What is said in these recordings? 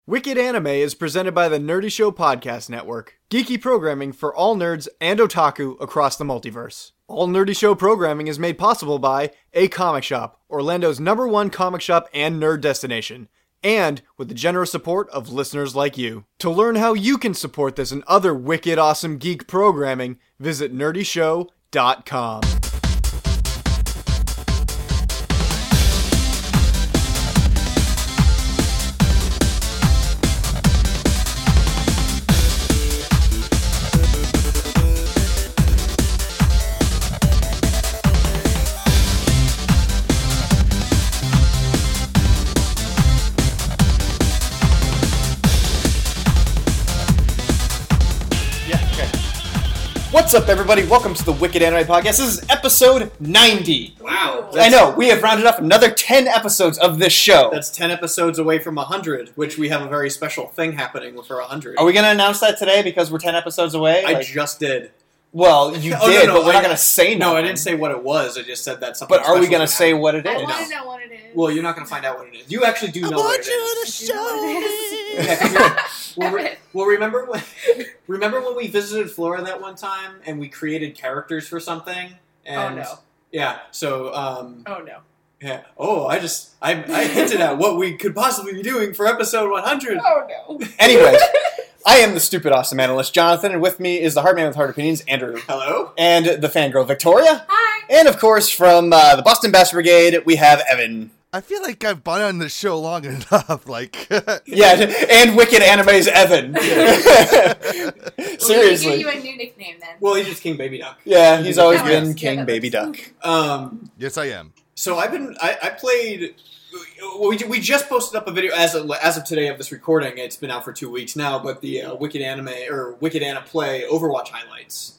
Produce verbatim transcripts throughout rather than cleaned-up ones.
Wicked Anime is presented by the Nerdy Show Podcast Network, geeky programming for all nerds and otaku across the multiverse. All Nerdy Show programming is made possible by A Comic Shop, Orlando's number one comic shop and nerd destination, and with the generous support of listeners like you. To learn how you can support this and other wicked awesome geek programming, visit nerdy show dot com. What's up, everybody? Welcome to the Wicked Anime Podcast. This is episode ninety. Wow. I know, we have rounded up another ten episodes of this show. That's ten episodes away from one hundred, which we have a very special thing happening for one hundred. Are we going to announce that today because we're ten episodes away? I Like, just did. well, you Oh, no, did, no, but we're I- not going to say No, nothing. I didn't say what it was. I just said that something But are we special going to was say happening. what it I is? want No. to know what it is. Well, you're not going to find out what it is. You actually do know what it is. to show Yeah, 'cause you're- well, re- well, remember when remember when we visited Flora that one time and we created characters for something? And, Oh, no. Yeah. So, um, Oh no. yeah. Oh, I just I, I hinted at what we could possibly be doing for episode one hundred. Oh no. Anyways, I am the stupid awesome analyst, Jonathan, and with me is the Heartman with Hard Opinions, Andrew. Hello. And the fangirl, Victoria. Hi. And, of course, from uh, the Boston Bass Brigade, we have Evan. I feel like I've been on this show long enough. Like, Yeah, and Wicked Anime's Evan. We'll Seriously. give you a new nickname then. Well, he's just King Baby Duck. Yeah, he's always That been works. King Yeah, that Baby works. Duck. Um. yes, I am. So I've been I, I played. We, we just posted up a video as of, as of today of this recording. It's been out for two weeks now, but the uh, Wicked Anime or Wicked Anna Play Overwatch highlights,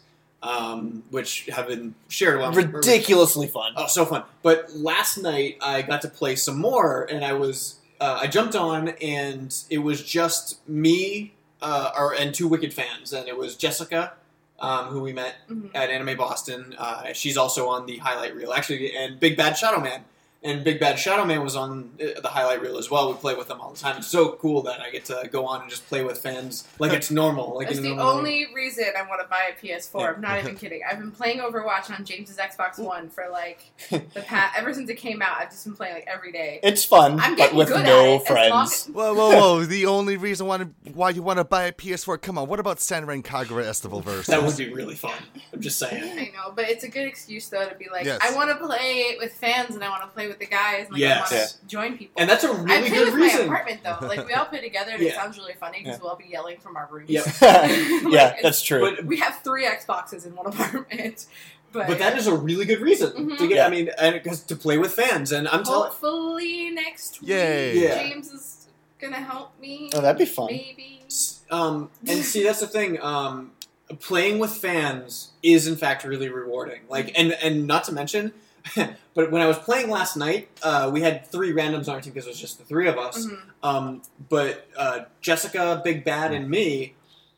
um, which have been shared around. Ridiculously fun. Oh, so fun! But last night I got to play some more, and I was uh, I jumped on, and it was just me uh, or, and two Wicked fans, and it was Jessica, um, who we met Mhm. at Anime Boston. Uh, she's also on the highlight reel, actually, and Big Bad Shadow Man. And Big Bad Shadow Man was on uh, the highlight reel as well. We play with them all the time. It's so cool that I get to go on and just play with fans like it's normal. Like That's in the a normal only reason I want to buy a P S four. Yeah. I'm not even kidding. I've been playing Overwatch on James's Xbox One for like the past ever since it came out. I've just been playing like every day. It's fun, I'm but getting with good no at it. As long friends. Whoa, whoa, whoa! The only reason why, why you want to buy a P S four? Come on, what about Senran Kagura Estival versus? That would be really fun. I'm just saying. I know, but it's a good excuse though to be like, Yes. I want to play with fans and I want to play with the guys and like, Yes. I want to Yeah. join people. And that's a I really play good with reason. my apartment though. Like we all play together and it Yeah. sounds really funny because Yeah. we'll all be yelling from our rooms. Yep. yeah, Like, that's true. But We have three Xboxes in one apartment, but, But that is a really good reason Mhm. to get. Yeah. I mean, and because to play with fans, and I'm telling. hopefully next week Yay. Yeah. James is gonna help me. Oh, that'd be fun. Maybe. Um, and see, that's the thing. Um, playing with fans is in fact really rewarding. Like, and and not to mention, but when I was playing last night, uh, we had three randoms on our team because it was just the three of us. Mhm. Um, but uh, Jessica, Big Bad, and me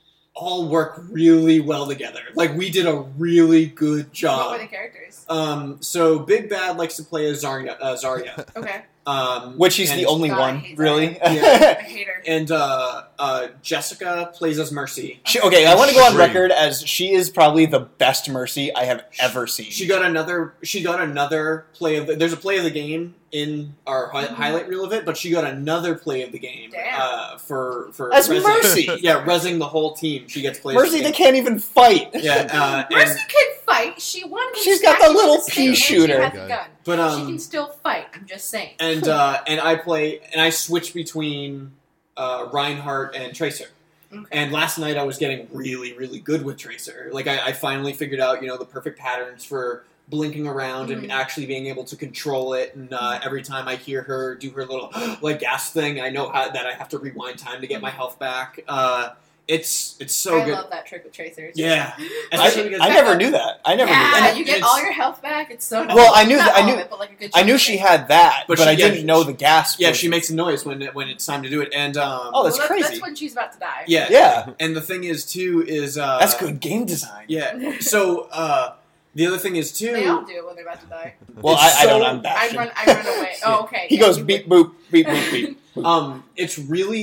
all work really well together. Like, we did a really good What job. were the characters? Um, so Big Bad likes to play as Zarya. Uh, Zarya. Okay, Um, Which he's and- the only God, I one, hate really. I Yeah. hate her. And uh, uh, Jessica plays as Mercy. She, okay, I want to go on Shri. record as she is probably the best Mercy I have ever seen. She got another. She got another play of. The, there's a play of the game in our hi- Mhm. highlight reel of it, but she got another play of the game. Damn. Uh, for for As rezzing- Mercy. Yeah, rezzing the whole team. She gets plays. Mercy, of they the can't even fight. game. Yeah, uh, Mercy and, can fight. She won. She's got the little pea shooter. She has a gun. but she um, can still fight. I'm just saying. and uh, and I play and I switch between uh, Reinhardt and Tracer. Okay. And last night I was getting really, really good with Tracer. Like I, I finally figured out, you know, the perfect patterns for blinking around Mhm. and actually being able to control it. And uh, every time I hear her do her little like gas thing, I know how that I have to rewind time to get my health back. Uh, it's it's so I good. love that trick with tracers. Yeah, I, especially because I never knew that. I never yeah, knew that. you get It's- all your health back. It's so nice. Well, I knew Not that- I all knew- of it, but like a good I chunk knew of she it. had that, But but, she- I yeah, didn't know the gas. yeah, was- she makes a noise when it, when it's time to do it. And um, Oh, that's well, crazy. That's when she's about to die. yeah, Yeah, And the thing is too is uh, that's good game design. Yeah. So uh, the other thing is too. They all do it when they're about to die. Well, It's I, I don't. so- I'm I bashing. run. I run away. Oh, okay. He Yeah, goes you beep would. boop beep boop beep. boop. Um, it's really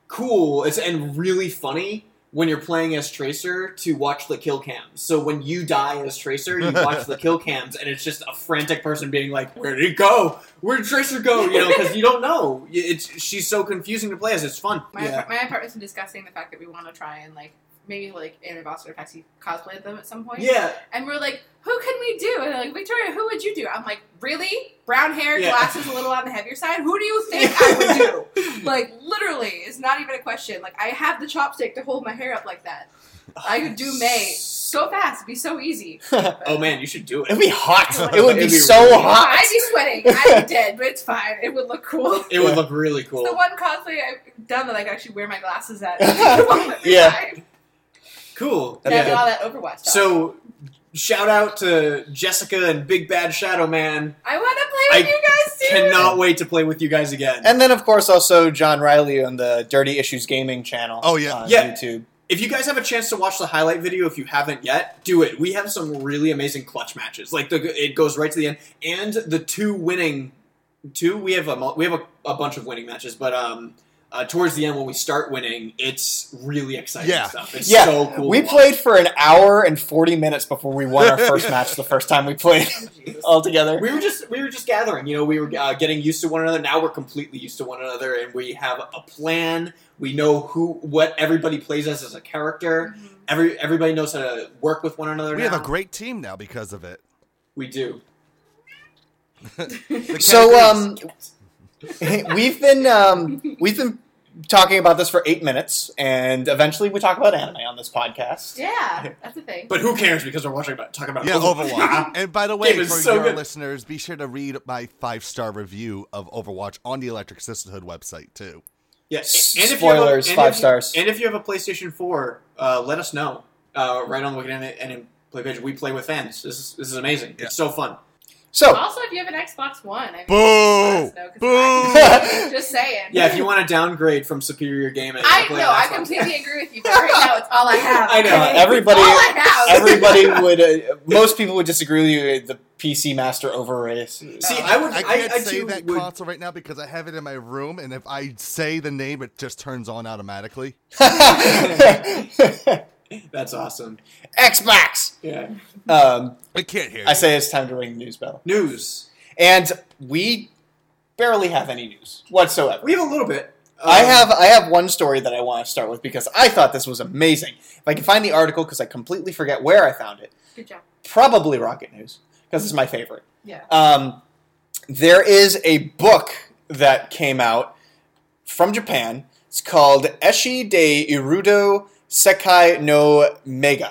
cool it's and really funny when you're playing as Tracer to watch the kill cams. So when you die as Tracer, you watch the kill cams, and it's just a frantic person being like, "Where did he go? Where did Tracer go?" You know, because you don't know. It's she's so confusing to play as. It's fun. My, yeah. my partner's been discussing the fact that we want to try and like maybe like Anime Boston or Taxi cosplay them at some point. Yeah. And we're like, who can we do? And they're like, Victoria, who would you do? I'm like, really? Brown hair, Yeah. glasses, a little on the heavier side. Who do you think I would do? Like, literally, it's not even a question. Like, I have the chopstick to hold my hair up like that. I could do May so fast. It'd be so easy. Oh man, you should do it. It'd be hot. It would- It would be it'd be so really hot. I'd be sweating. I'd be dead, but it's fine. It would look cool. It would look really cool. It's the one cosplay I've done that I can actually wear my glasses at. Yeah. Cool. And Yeah. all that Overwatch stuff. So, shout out to Jessica and Big Bad Shadow Man. I want to play with I you guys too. Cannot wait to play with you guys again. And then, of course, also John Riley on the Dirty Issues Gaming channel. Oh, yeah. on Yeah. YouTube. If you guys have a chance to watch the highlight video, if you haven't yet, do it. We have some really amazing clutch matches. Like the, it goes right to the end, and the two winning, two we have a mul- we have a, a bunch of winning matches, but um, uh, towards the end when we start winning, it's really exciting Yeah. stuff. It's Yeah, so cool. we to played for an hour and forty minutes before we won our first match the first time we played all together. We were just we were just gathering, you know. We were uh, getting used to one another. Now we're completely used to one another, and we have a plan. We know who what everybody plays as as a character. Mhm. Every everybody knows how to work with one another. We now. have a great team now because of it. We do. The So, categories. um, we've been um, we've been talking about this for eight minutes, and eventually we talk about anime on this podcast. Yeah, that's the thing. But who cares because we're watching about talking about Yeah, Overwatch. And by the way, Game is for so your good. listeners, be sure to read my five-star review of Overwatch on the Electric Sisterhood website, too. Yeah, S- and if you have a- spoilers, and five if you- stars. And if you have a PlayStation four, uh, let us know. Uh, right on the Wicked Anime and in Play page, we play with fans. This is this is amazing. Yeah. It's so fun. So, Also, if you have an Xbox One, I mean, Boo! let us know, 'cause Boo! I- just saying. Yeah, if you want to downgrade from Superior Gaming, I play know, on I Xbox. completely agree with you. But right now, it's all I have. I know, okay? everybody- It's all I have. everybody would, uh, most people would disagree with you. The P C Master overrated. See, I would. I I, can't I, say too that would, console right now because I have it in my room, and if I say the name, it just turns on automatically. That's awesome. Xbox. Yeah. Um, I can't hear you. I say it's time to ring the news bell, News. and we barely have any news whatsoever. We have a little bit. I Um, have I have one story that I want to start with because I thought this was amazing. If I can find the article, because I completely forget where I found it, Good job. probably Rocket News, because it's my favorite. Yeah. Um, there is a book that came out from Japan. It's called Eshi de Irudo Sekai no Mega.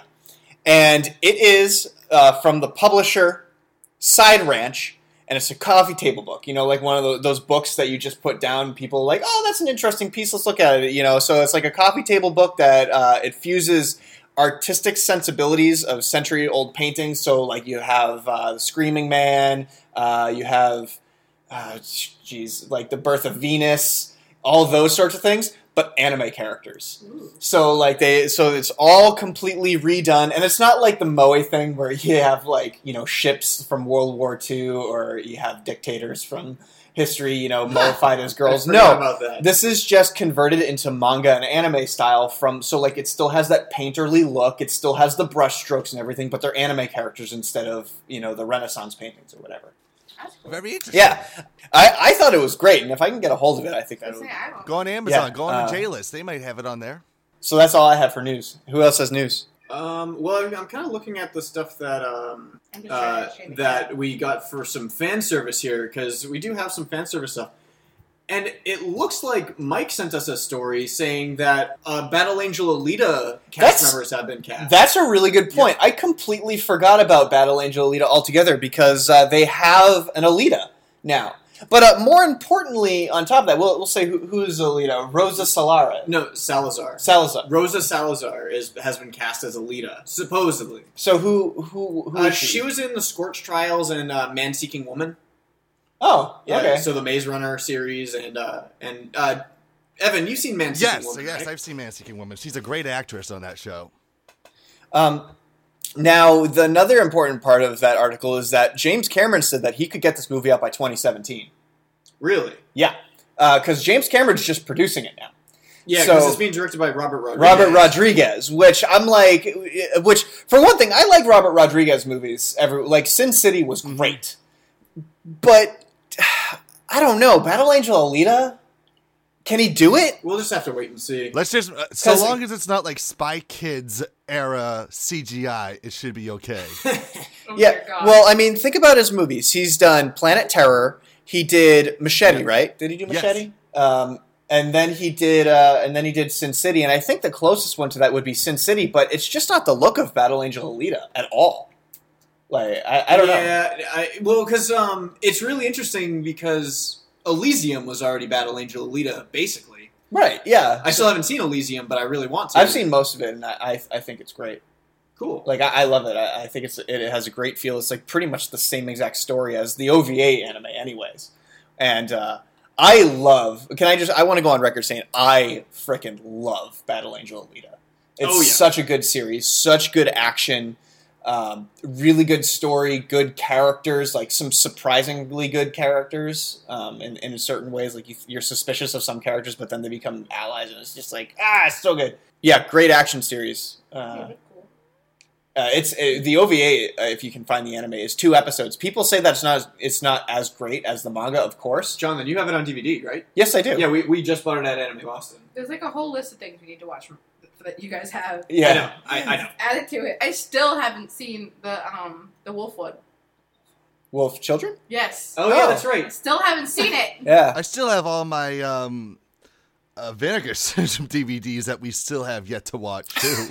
And it is uh, from the publisher Side Ranch, and it's a coffee table book. You know, like one of those, those books that you just put down, people are like, oh, that's an interesting piece, let's look at it. You know, so it's like a coffee table book that uh, it fuses artistic sensibilities of century-old paintings. So, like, you have uh, the Screaming Man, uh, you have, uh, geez, like The Birth of Venus, all those sorts of things, but anime characters. Ooh. So, like, they, so it's all completely redone, and it's not like the Moe thing where you have, like, you know, ships from World War Two, or you have dictators from history, you know, moified as girls. I forgot No, about that. this is just converted into manga and anime style from, so like it still has that painterly look, it still has the brush strokes and everything, but they're anime characters instead of, you know, the Renaissance paintings or whatever. That's cool. Very interesting. Yeah, I, I thought it was great, and if I can get a hold of it, I think I that was would. gonna say, I don't- Go on Amazon. Yeah, go on uh, the J-List. They might have it on there. So that's all I have for news. Who else has news? Um, well, I'm, I'm kind of looking at the stuff that um, I'm just uh, trying to shame it. that we got for some fan service here, because we do have some fan service stuff. And it looks like Mike sent us a story saying that uh, Battle Angel Alita cast That's- members have been cast. That's a really good point. I completely forgot about Battle Angel Alita altogether because uh, they have an Alita now. But uh, more importantly, on top of that, we'll, we'll say who, who's Alita? Rosa Salara. no, Salazar. Salazar. Rosa Salazar is has been cast as Alita, supposedly. So who who who Uh, is she? she? was in the Scorch Trials and uh, Man Seeking Woman. Oh, Yeah, okay. so the Maze Runner series and uh, and uh, Evan, you've seen Man Seeking Yes, Woman, yes, right? I've seen Man Seeking Woman. She's a great actress on that show. Um, now, the another important part of that article is that James Cameron said that he could get this movie out by twenty seventeen. Really? Yeah, because James Cameron's just producing it now. Yeah, So- because it's being directed by Robert Rodriguez. Robert Rodriguez, which I'm like, which for one thing, I like Robert Rodriguez movies. Every like Sin City was great, but I don't know. Battle Angel Alita, can he do it? We'll just have to wait and see. Let's just, uh, so 'Cause- long as it's not like Spy Kids era C G I, it should be okay. Oh Yeah. dear God. Well, I mean, think about his movies. He's done Planet Terror. He did Machete, right? Did he do Yes. Machete? Um, and then he did, uh, and then he did Sin City. And I think the closest one to that would be Sin City, but it's just not the look of Battle Angel Alita at all. Like, I, I don't know. Yeah, I, well, because um, it's really interesting because Elysium was already Battle Angel Alita, basically. Right? Yeah. I still haven't seen Elysium, but I really want to. I've seen most of it, and I, I, I think it's great. Cool. Like, I, I love it. I, I think it's it has a great feel. It's like pretty much the same exact story as the O V A anime, anyways. And uh, I love. Can I just? I want to go on record saying I frickin' love Battle Angel Alita. It's Oh, yeah. such a good series, such good action, um, really good story, good characters, like some surprisingly good characters um, in in certain ways. Like you, you're suspicious of some characters, but then they become allies, and it's just like ah, it's so good. Yeah, great action series. Uh, Yeah, that's cool. Uh, it's uh, the O V A. Uh, if you can find the anime, is two episodes. People say that it's not as, it's not as great as the manga, of course. Jonathan, you have it on D V D, right? Yes, I do. Yeah, we, we just bought it at Anime Boston. There's like a whole list of things we need to watch from, that you guys have. Yeah. I know. I, I know. Add it to it. I still haven't seen the um the wolf one. Wolf Children. Yes. Oh, yeah, Oh. that's I right. still haven't seen it. Yeah. I still have all my um, uh, Vinegar Syndrome D V Ds that we still have yet to watch too.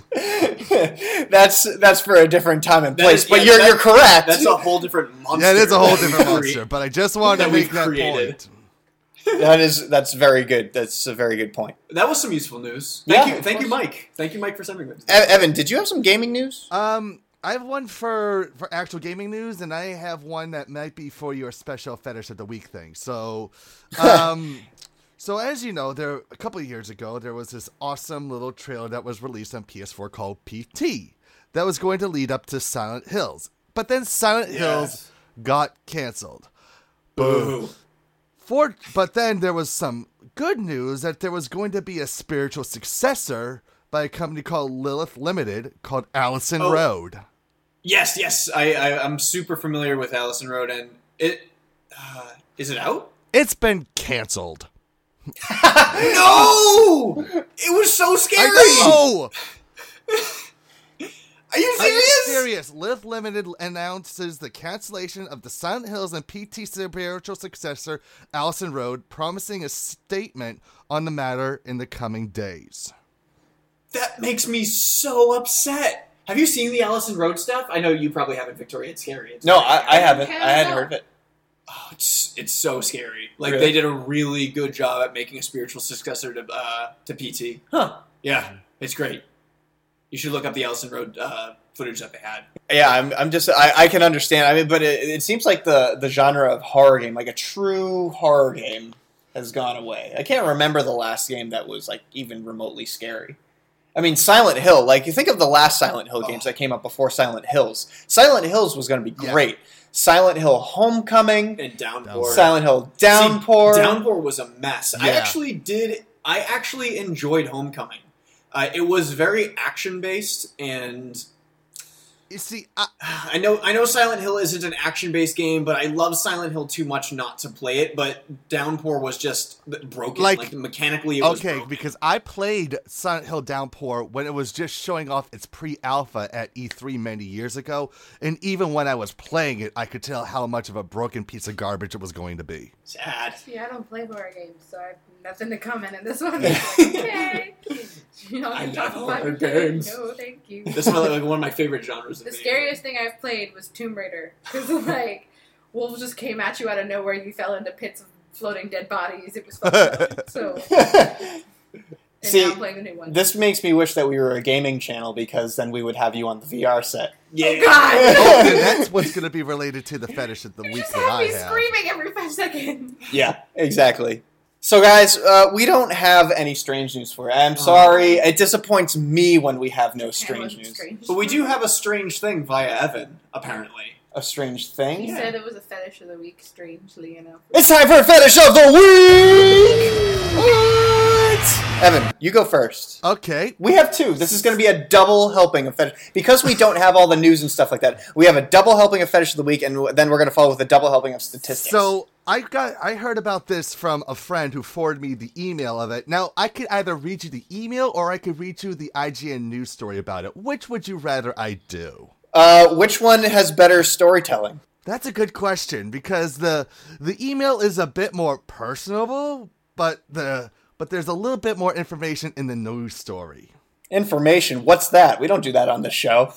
that's that's for a different time and That place. is- but yeah, you're that- you're correct. That's a whole different monster. Yeah, it is a whole that different we've monster, crea- but I just wanted that to we've make that created. point. that is that's very good. That's a very good point. That was some useful news. Thank Yeah, you, of thank you, course. Mike. Thank you, Mike, for sending that. E- Evan, did you have some gaming news? Um, I have one for for actual gaming news, and I have one that might be for your special fetish of the week thing. So, um, so as you know, there a couple of years ago there was this awesome little trailer that was released on P S four called P T that was going to lead up to Silent Hills, but then Silent Hills got canceled. Boo. For but then there was some good news that there was going to be a spiritual successor by a company called Lilith Limited called Allison Oh. Road. Yes, yes. I, I, I'm super familiar with Allison Road, and it... Uh, is it out? It's been canceled. No! It was so scary! I know! Are you Are you serious? serious? Lilith Limited announces the cancellation of the Silent Hills and P T spiritual successor, Allison Road, promising a statement on the matter in the coming days. That makes me so upset. Have you seen the Allison Road stuff? I know you probably haven't, Victoria. It's scary. It's No, scary. I, I haven't. Okay, I hadn't no. heard of it. Oh, it's it's so scary. Like Really? they did a really good job at making a spiritual successor to uh, to P T. Huh. Yeah, it's great. You should look up the Allison Road uh, footage that they had. Yeah, I'm. I'm just. I, I can understand. I mean, but it, it seems like the the genre of horror game, like a true horror game, has gone away. I can't remember the last game that was like even remotely scary. I mean, Silent Hill. Like you think of the last Silent Hill games Oh. that came up before Silent Hills. Silent Hills was going to be Yeah. great. Silent Hill Homecoming, And Downpour. Silent Hill See, Downpour. Downpour was a mess. I Yeah. actually did. I actually enjoyed Homecoming. Uh, it was very action based, and You see, I, I know I know Silent Hill isn't an action based game, but I love Silent Hill too much not to play it. But Downpour was just broken. Like, Like- mechanically, it was okay, broken. because I played Silent Hill Downpour when it was just showing off its pre-alpha at E three many years ago, and even when I was playing it, I could tell how much of a broken piece of garbage it was going to be. Sad. See, I don't play horror games, so I have nothing to comment in this one. Okay. You know, I can talk love about horror it. games. No, thank you. This is like one of my favorite genres. Of The video scariest thing I've played was Tomb Raider. Because, like, wolves just came at you out of nowhere. You fell into pits of floating dead bodies. It was fun. So, and See, now I'm playing the new one. This makes me wish that we were a gaming channel because then we would have you on the V R set. Yeah. Oh, God! Oh, and that's what's going to be related to the fetish of the You week just that have I me have. screaming every five seconds. Yeah, exactly. So, guys, uh, we don't have any strange news for you. I'm sorry. It disappoints me when we have no That strange wasn't news. strange. But we do have a strange thing via Evan, apparently. A strange He thing. Yeah. said it was a fetish of the week, strangely enough. It's time for Fetish of the Week! What? Evan, you go first. Okay. We have two. This is going to be a double helping of fetish. Because we don't have all the news and stuff like that, we have a double helping of fetish of the week, and then we're going to follow with a double helping of statistics. So I got I heard about this from a friend who forwarded me the email of it. Now, I could either read you the email or I could read you the I G N news story about it. Which would you rather I do? Uh, which one has better storytelling? That's a good question, because the the email is a bit more personable, but the but there's a little bit more information in the news story. Information? What's that? We don't do that on this show.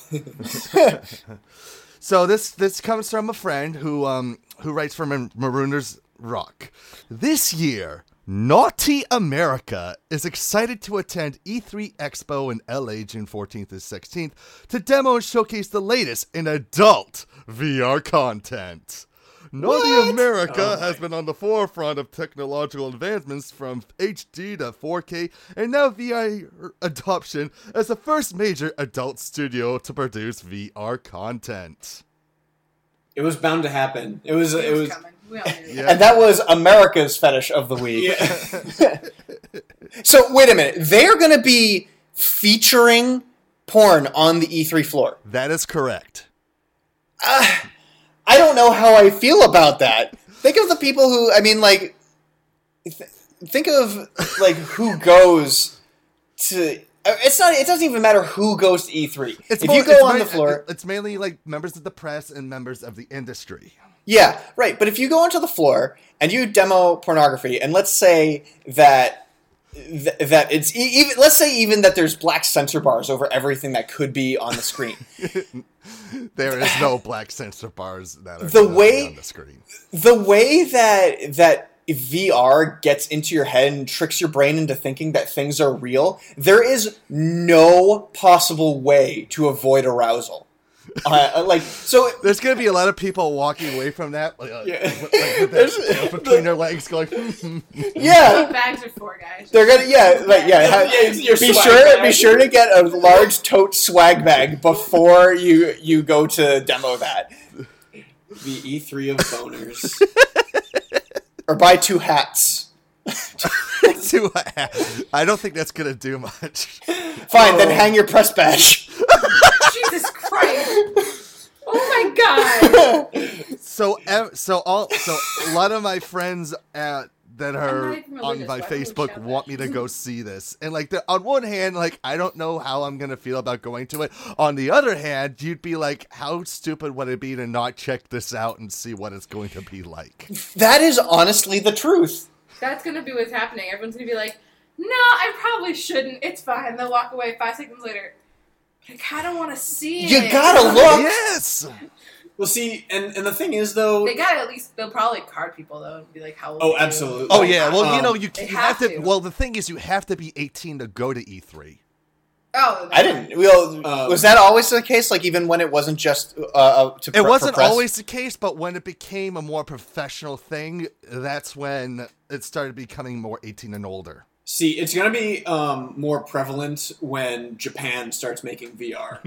So this this comes from a friend who um who writes for Mar- Marooners Rock. This year, Naughty America is excited to attend E three Expo in L A June fourteenth to sixteenth to demo and showcase the latest in adult V R content. Naughty What? America Oh, has been on the forefront of technological advancements from H D to four K and now V R adoption as the first major adult studio to produce V R content. It was bound to happen. It was. It, It was was. coming. We all knew it. Yeah. And that was America's fetish of the week. Yeah. So, wait a minute. They're going to be featuring porn on the E three floor. That is correct. Uh, I don't know how I feel about that. Think of the people who, I mean, like, th- think of, like, who goes to, it's not, it doesn't even matter who goes to E three. It's if more- you go it's on ma- the floor, it's mainly like members of the press and members of the industry. yeah, right. But if you go onto the floor and you demo pornography, and let's say that, th- that it's, e- even, let's say even that there's black censor bars over everything that could be on the screen. There is no black censor bars that are The gonna be way- on the screen. The way that that V R gets into your head and tricks your brain into thinking that things are real, there is no possible way to avoid arousal. Uh, like so, There's going to be a lot of people walking away from that, like, uh, Yeah. like with their tail between their legs, going. yeah, What bags are for, guys? they're gonna yeah, like yeah. ha- Yeah, your be swag sure bag. be sure to get a large tote swag bag before you you go to demo that, The E three of boners. or buy two hats. to, I don't think that's going to do much. Fine, then Oh. hang your press badge. Jesus Christ! Oh my God! So, ev- so all, so a lot of my friends at that not are even on religious, my so I wouldn't Facebook shout want that. me to go see this, and like, the, on one hand, like, I don't know how I'm gonna feel about going to it. On the other hand, you'd be like, how stupid would it be to not check this out and see what it's going to be like? That is honestly the truth. That's gonna be what's happening. Everyone's gonna be like, "No, I probably shouldn't. It's fine." They'll walk away five seconds later. I kind of want to see it. You gotta look. Yes. Well, see, and, and the thing is, though, They gotta at least. They'll probably card people though and be like, "How old?" Oh, are you?" absolutely. Oh yeah. Well, you Um, know, you, they you have, have to, to. Well, the thing is, you have to be eighteen to go to E three. Oh, I didn't. Well, Um, was that always the case? Like even when it wasn't just uh, uh, to It pr- wasn't for press? always the case, but when it became a more professional thing, that's when it started becoming more eighteen and older. See, it's going to be um, more prevalent when Japan starts making V R.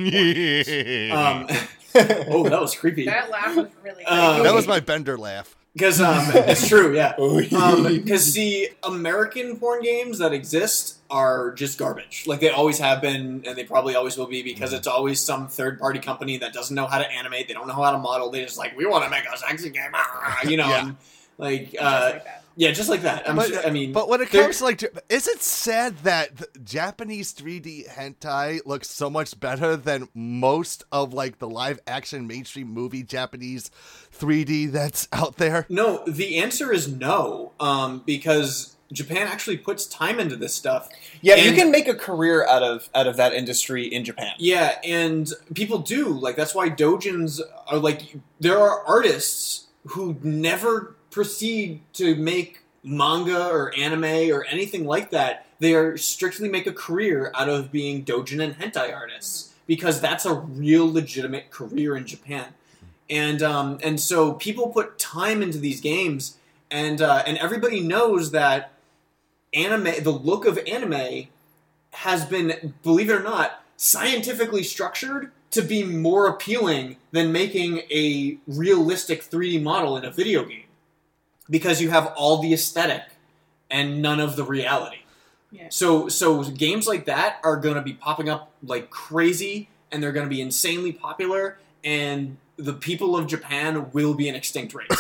Um, oh, that was creepy. that laugh was really. Um, creepy. That was my Bender laugh. Because um, it's true, yeah. Because Um, see, American porn games that exist are just garbage. Like they always have been, and they probably always will be, because it's always some third-party company that doesn't know how to animate. They don't know how to model. They just like, we want to make a sexy game, ah," you know. Yeah. And, like, Just uh, like that. yeah, just like that. I'm But, sure, I mean, but when it they're- comes to like, is it sad that the Japanese three D hentai looks so much better than most of like the live action mainstream movie Japanese three D that's out there? no, the answer is no, um, because Japan actually puts time into this stuff. yeah, you And- can make a career out of out of that industry in Japan. Yeah, and people do. Like, that's why doujins are like, there are artists who never proceed to make manga or anime or anything like that. They are strictly make a career out of being doujin and hentai artists, because that's a real legitimate career in Japan. And um, and so people put time into these games, and uh, and everybody knows that anime, the look of anime, has been, believe it or not, scientifically structured to be more appealing than making a realistic three D model in a video game, because you have all the aesthetic and none of the reality. Yeah. So so games like that are going to be popping up like crazy, and they're going to be insanely popular, and the people of Japan will be an extinct race.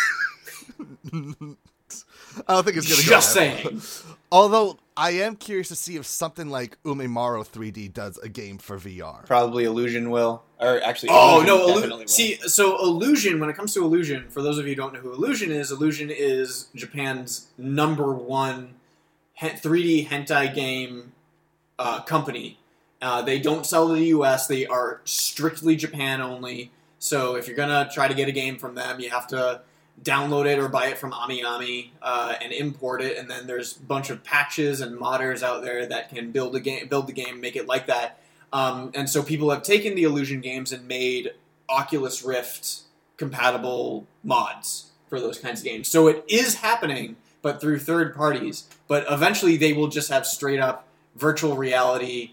I don't think it's gonna Just go that saying. far. Although I am curious to see if something like Umemaro three D does a game for V R. Probably Illusion will, or actually, Oh Illusion no! definitely Illu- will. See, so Illusion. When it comes to Illusion, for those of you who don't know who Illusion is, Illusion is Japan's number one he- three D hentai game uh, company. Uh, they don't sell to the U S. They are strictly Japan only. So if you're gonna try to get a game from them, you have to download it or buy it from AmiAmi uh, and import it. And then there's a bunch of patches and modders out there that can build a game, build the game, make it like that. Um, and so people have taken the Illusion games and made Oculus Rift compatible mods for those kinds of games. So it is happening, but through third parties. But eventually they will just have straight up virtual reality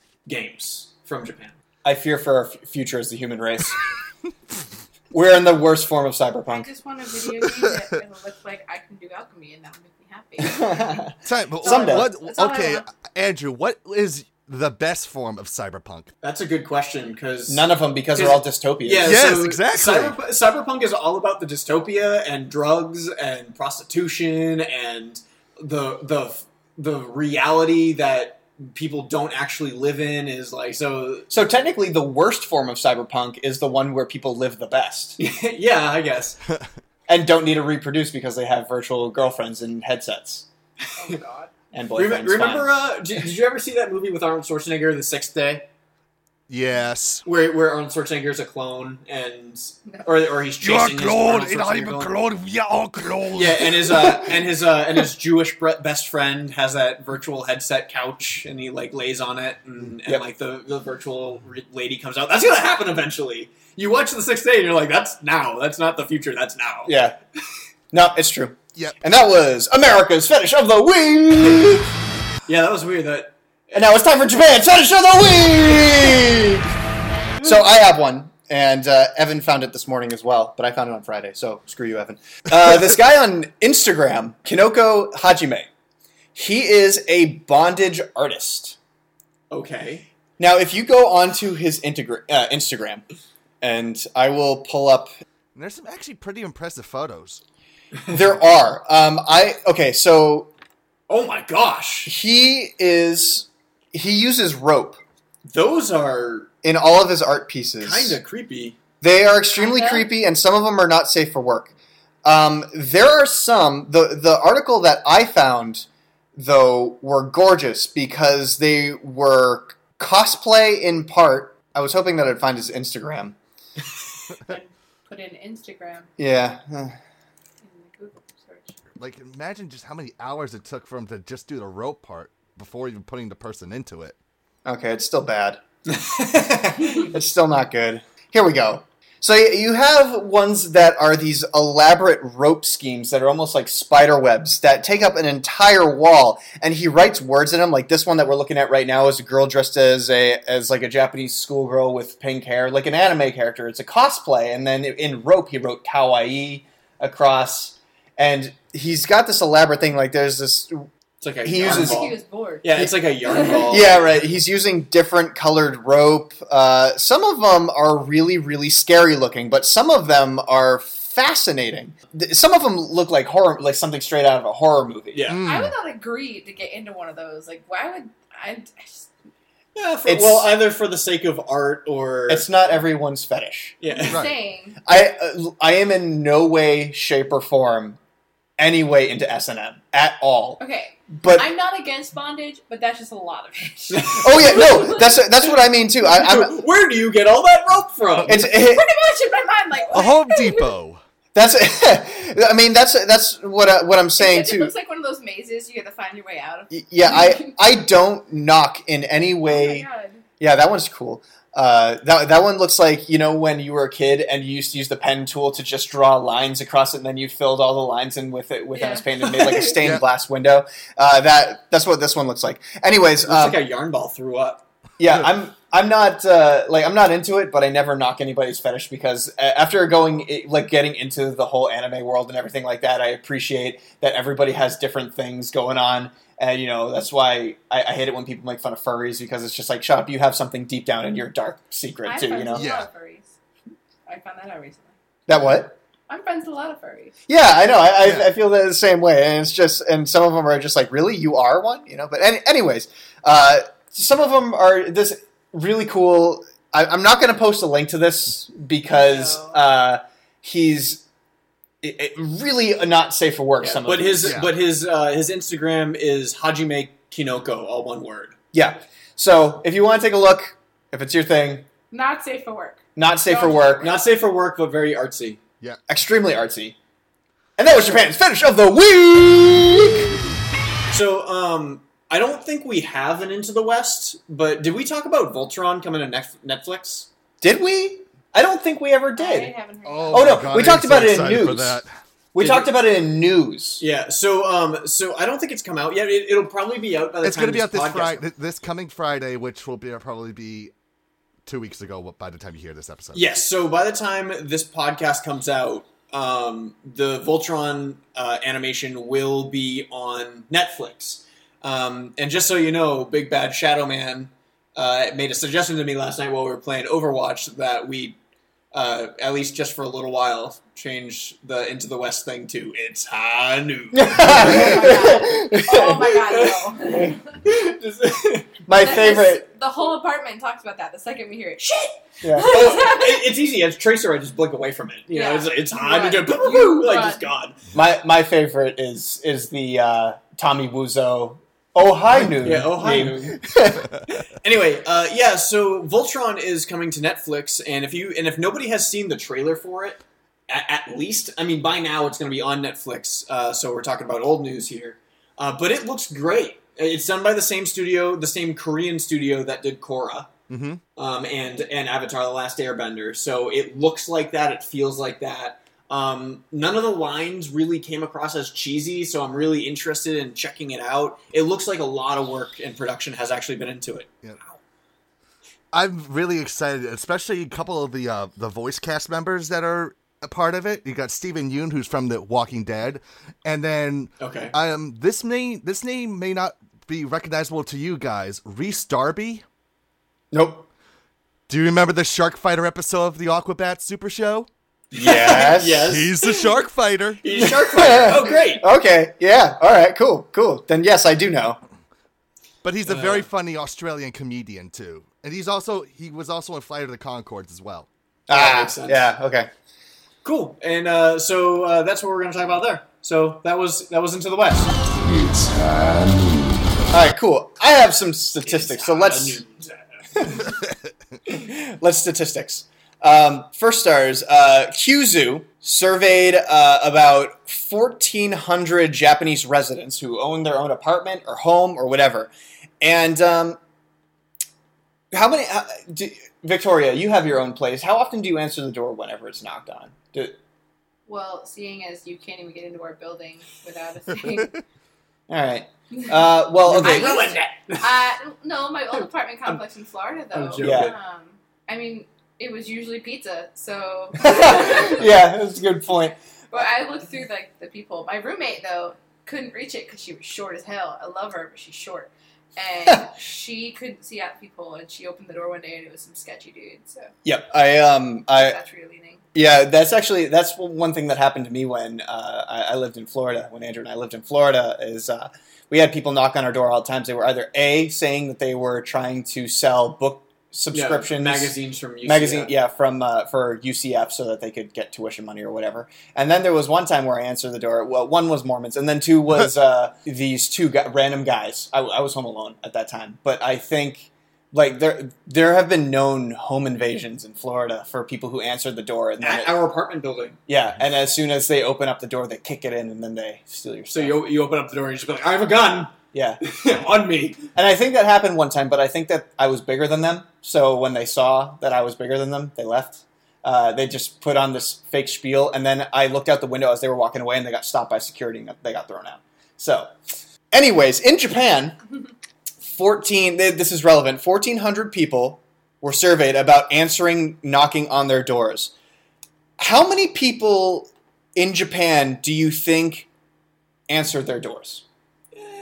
games from Japan. I fear for our f- future as the human race. We're in the worst form of I cyberpunk. just want a video game that it'll look like I can do alchemy, and that'll make me happy. Time, but Someday. what, That's all I okay, want. Andrew, what is the best form of cyberpunk? That's a good question because None of them because they're all dystopias. Yeah, Yes, so exactly. Cyberp- cyberpunk is all about the dystopia and drugs and prostitution and the the the reality that people don't actually live in is like so. So technically, the worst form of cyberpunk is the one where people live the best Yeah, I guess. and don't need to reproduce because they have virtual girlfriends and headsets Oh god. and Rem- boyfriends. remember, fine. uh, did, did you ever see that movie with Arnold Schwarzenegger, The Sixth Day, Yes. where where Arnold Schwarzenegger's a clone and No. or or he's chasing his Arnold Schwarzenegger clone? we are all clone. Yeah, and his uh, and his uh, and his Jewish bre- best friend has that virtual headset couch, and he like lays on it, and, and Yep. like the, the virtual re- lady comes out. That's gonna happen eventually. You watch The Sixth Day, and you're like, "That's now. That's not the future. That's now." Yeah. No, it's true. Yep. And that was America's Fetish of the Week! Yeah, that was weird. That And now it's time for Japan's Fetish of the Week! So I have one, and uh, Evan found it this morning as well, but I found it on Friday, so screw you, Evan. Uh, this guy on Instagram, Kinoko Hajime, he is a bondage artist. okay. Now, if you go onto his integra- uh, Instagram, and I will pull up, And there's some actually pretty impressive photos. there are. Um, I okay, so Oh my gosh, he is he uses rope those are in all of his art pieces. kind of creepy. They are extremely Kinda? creepy, and some of them are not safe for work. Um, there are some. the The article that I found, though, were gorgeous because they were cosplay in part. I was hoping that I'd find his Instagram. And put in Instagram Yeah. in the Google search. Like, imagine just how many hours it took for him to just do the rope part before even putting the person into it. Okay, it's still bad. It's still not good. Here we go. So y- you have ones that are these elaborate rope schemes that are almost like spider webs that take up an entire wall, and he writes words in them. Like this one that we're looking at right now is a girl dressed as a as like a Japanese schoolgirl with pink hair, like an anime character. It's a cosplay, and then in rope he wrote kawaii across, and he's got this elaborate thing. Like there's this. It's like a He yarn I uses- think ball. he was bored. Yeah, it's like a yarn ball. Yeah, right. He's using different colored rope. Uh, some of them are really, really scary looking, but some of them are fascinating. Th- Some of them look like horror, like something straight out of a horror movie. Yeah. Mm. I would not agree to get into one of those. Like, why would I? I just, Yeah, for, It's- well, either for the sake of art or It's not everyone's fetish. yeah. I'm Right. saying. I uh, I am in no way, shape, or form any way into S and M at all. Okay, But I'm not against bondage, but that's just a lot of it. oh yeah, no, that's that's what I mean too. I, I'm Where do you get all that rope from? it's Pretty much in my mind, like A Home Depot. that's I mean that's that's what I, what I'm saying It too. looks like one of those mazes you have to find your way out of. Y- Yeah, I I don't knock in any Oh way. my god. Yeah, that one's cool. Uh, that that one looks like, you know, when you were a kid and you used to use the pen tool to just draw lines across it, and then you filled all the lines in with it with Yeah. M S Paint and made like a stained Yeah. glass window. Uh, that that's what this one looks like. Anyways, It looks um, like a yarn ball threw up. yeah, I'm I'm not uh, like I'm not into it, but I never knock anybody's fetish because uh, after going i- like getting into the whole anime world and everything like that, I appreciate that everybody has different things going on. And, you know, that's why I, I hate it when people make fun of furries, because it's just like, shut up, you have something deep down in your dark secret, I'm too, friends you know? with a Yeah. lot of furries. I found that out recently. That what? I'm friends with a lot of furries. Yeah, I know. I, Yeah. I, I feel that the same way. And it's just, and some of them are just like, really? You are one? You know? But any, anyways, uh, some of them are this really cool. I, I'm not going to post a link to this because No. uh, he's it, it really not safe for work. Yeah, some of but them. his Yeah. but his uh, his Instagram is Hajime Kinoko, all one word. Yeah. So if you want to take a look, if it's your thing, Not safe for work. not safe for Don't work, Not safe for work, but very artsy. extremely artsy. And that was Japan's finish of the week! So, um, I don't think we have an Into the West, but did we talk about Voltron coming to Nef- Netflix? Did we? I don't think we ever I did. haven't heard Oh, Oh, my no, God, we I'm talked so about it in excited for news. that. We Did talked we? about it in news. Yeah. So, um, so I don't think it's come out yet. It, it'll probably be out by the It's time going to be out this podcast Friday, this coming Friday, which will be probably be two weeks ago by the time you hear this episode. Yes. So by the time this podcast comes out, um, the Voltron uh, animation will be on Netflix. Um, and just so you know, Big Bad Shadow Man uh, made a suggestion to me last night while we were playing Overwatch that we, uh, at least just for a little while, change the Into the West thing to It's Hanu. Oh my god, no. My That favorite. is- the whole apartment talks about that the second we hear it. Shit! Yeah. It- it's easy. As Tracer, I just blink away from it. You know, Yeah. it's, it's You Hanu. run. Boo, boo, You boo, like run. just gone. My my favorite is is the uh, Tommy Wiseau. Oh hi noon. Yeah, oh hi. meme. Noon. Anyway, uh, yeah. So Voltron is coming to Netflix, and if you and if nobody has seen the trailer for it, at, at least, I mean, by now it's going to be on Netflix. Uh, so we're talking about old news here, uh, but it looks great. It's done by the same studio, the same Korean studio that did Korra, Mm-hmm. um, and and Avatar: The Last Airbender. So it looks like that. It feels like that. Um, none of the lines really came across as cheesy, so I'm really interested in checking it out. It looks like a lot of work and production has actually been into it. I'm really excited, especially a couple of the uh, the voice cast members that are a part of it. You got Stephen Yoon, who's from The Walking Dead, and then Okay. um, this may this name may not be recognizable to you guys. Reese Darby. Nope. Do you remember the Shark Fighter episode of the Aquabat Super Show? Yes. Yes. He's the shark fighter. He's Shark Fighter. Oh, great. Okay. Yeah. All right. Cool. Cool. Then yes, I do know. But he's a Uh. very funny Australian comedian too, and he's also he was also in Flight of the Conchords as well. that Ah. makes sense. Yeah. Okay. Cool. And uh, so uh, that's what we're going to talk about there. So that was that was Into the West. All right. Cool. I have some statistics. So let's let's statistics. Um, first stars. Uh, Kyuzu surveyed uh, about fourteen hundred Japanese residents who own their own apartment or home or whatever, and um, how many? How, do, Victoria, you have your own place. How often do you answer the door whenever it's knocked on? Do, Well, seeing as you can't even get into our building without a thing. all right. Uh, well, okay. I ruined it. Uh, no, my old apartment complex in Florida, though. I'm joking. Yeah. Um, I mean, it was usually pizza, so. Yeah, that's a good point. But I looked through like the people. My roommate though couldn't reach it because she was short as hell. I love her, but she's short, and she couldn't see out people. And she opened the door one day, and it was some sketchy dude. So Yep. I um I that's really leaning. yeah. That's actually that's one thing that happened to me when uh, I, I lived in Florida. When Andrew and I lived in Florida, is uh, we had people knock on our door all the time. They were either A, saying that they were trying to sell book subscriptions, Yeah, magazines from U C F. magazine, yeah, from uh, for U C F so that they could get tuition money or whatever. And then there was one time where I answered the door. Well, one was Mormons, and then two was uh, these two gu- random guys. I, I was home alone at that time, but I think like there there have been known home invasions in Florida for people who answered the door, and then At it- our apartment building. yeah, and as soon as they open up the door, they kick it in, and then they steal your So stuff. you, you open up the door and you just be like, I have a gun yeah. on me. And I think that happened one time, but I think that I was bigger than them. So when they saw that I was bigger than them, they left. Uh, they just put on this fake spiel, and then I looked out the window as they were walking away, and they got stopped by security, and they got thrown out. So, anyways, in Japan, fourteen. This is relevant. Fourteen hundred people were surveyed about answering, knocking on their doors. How many people in Japan do you think answered their doors?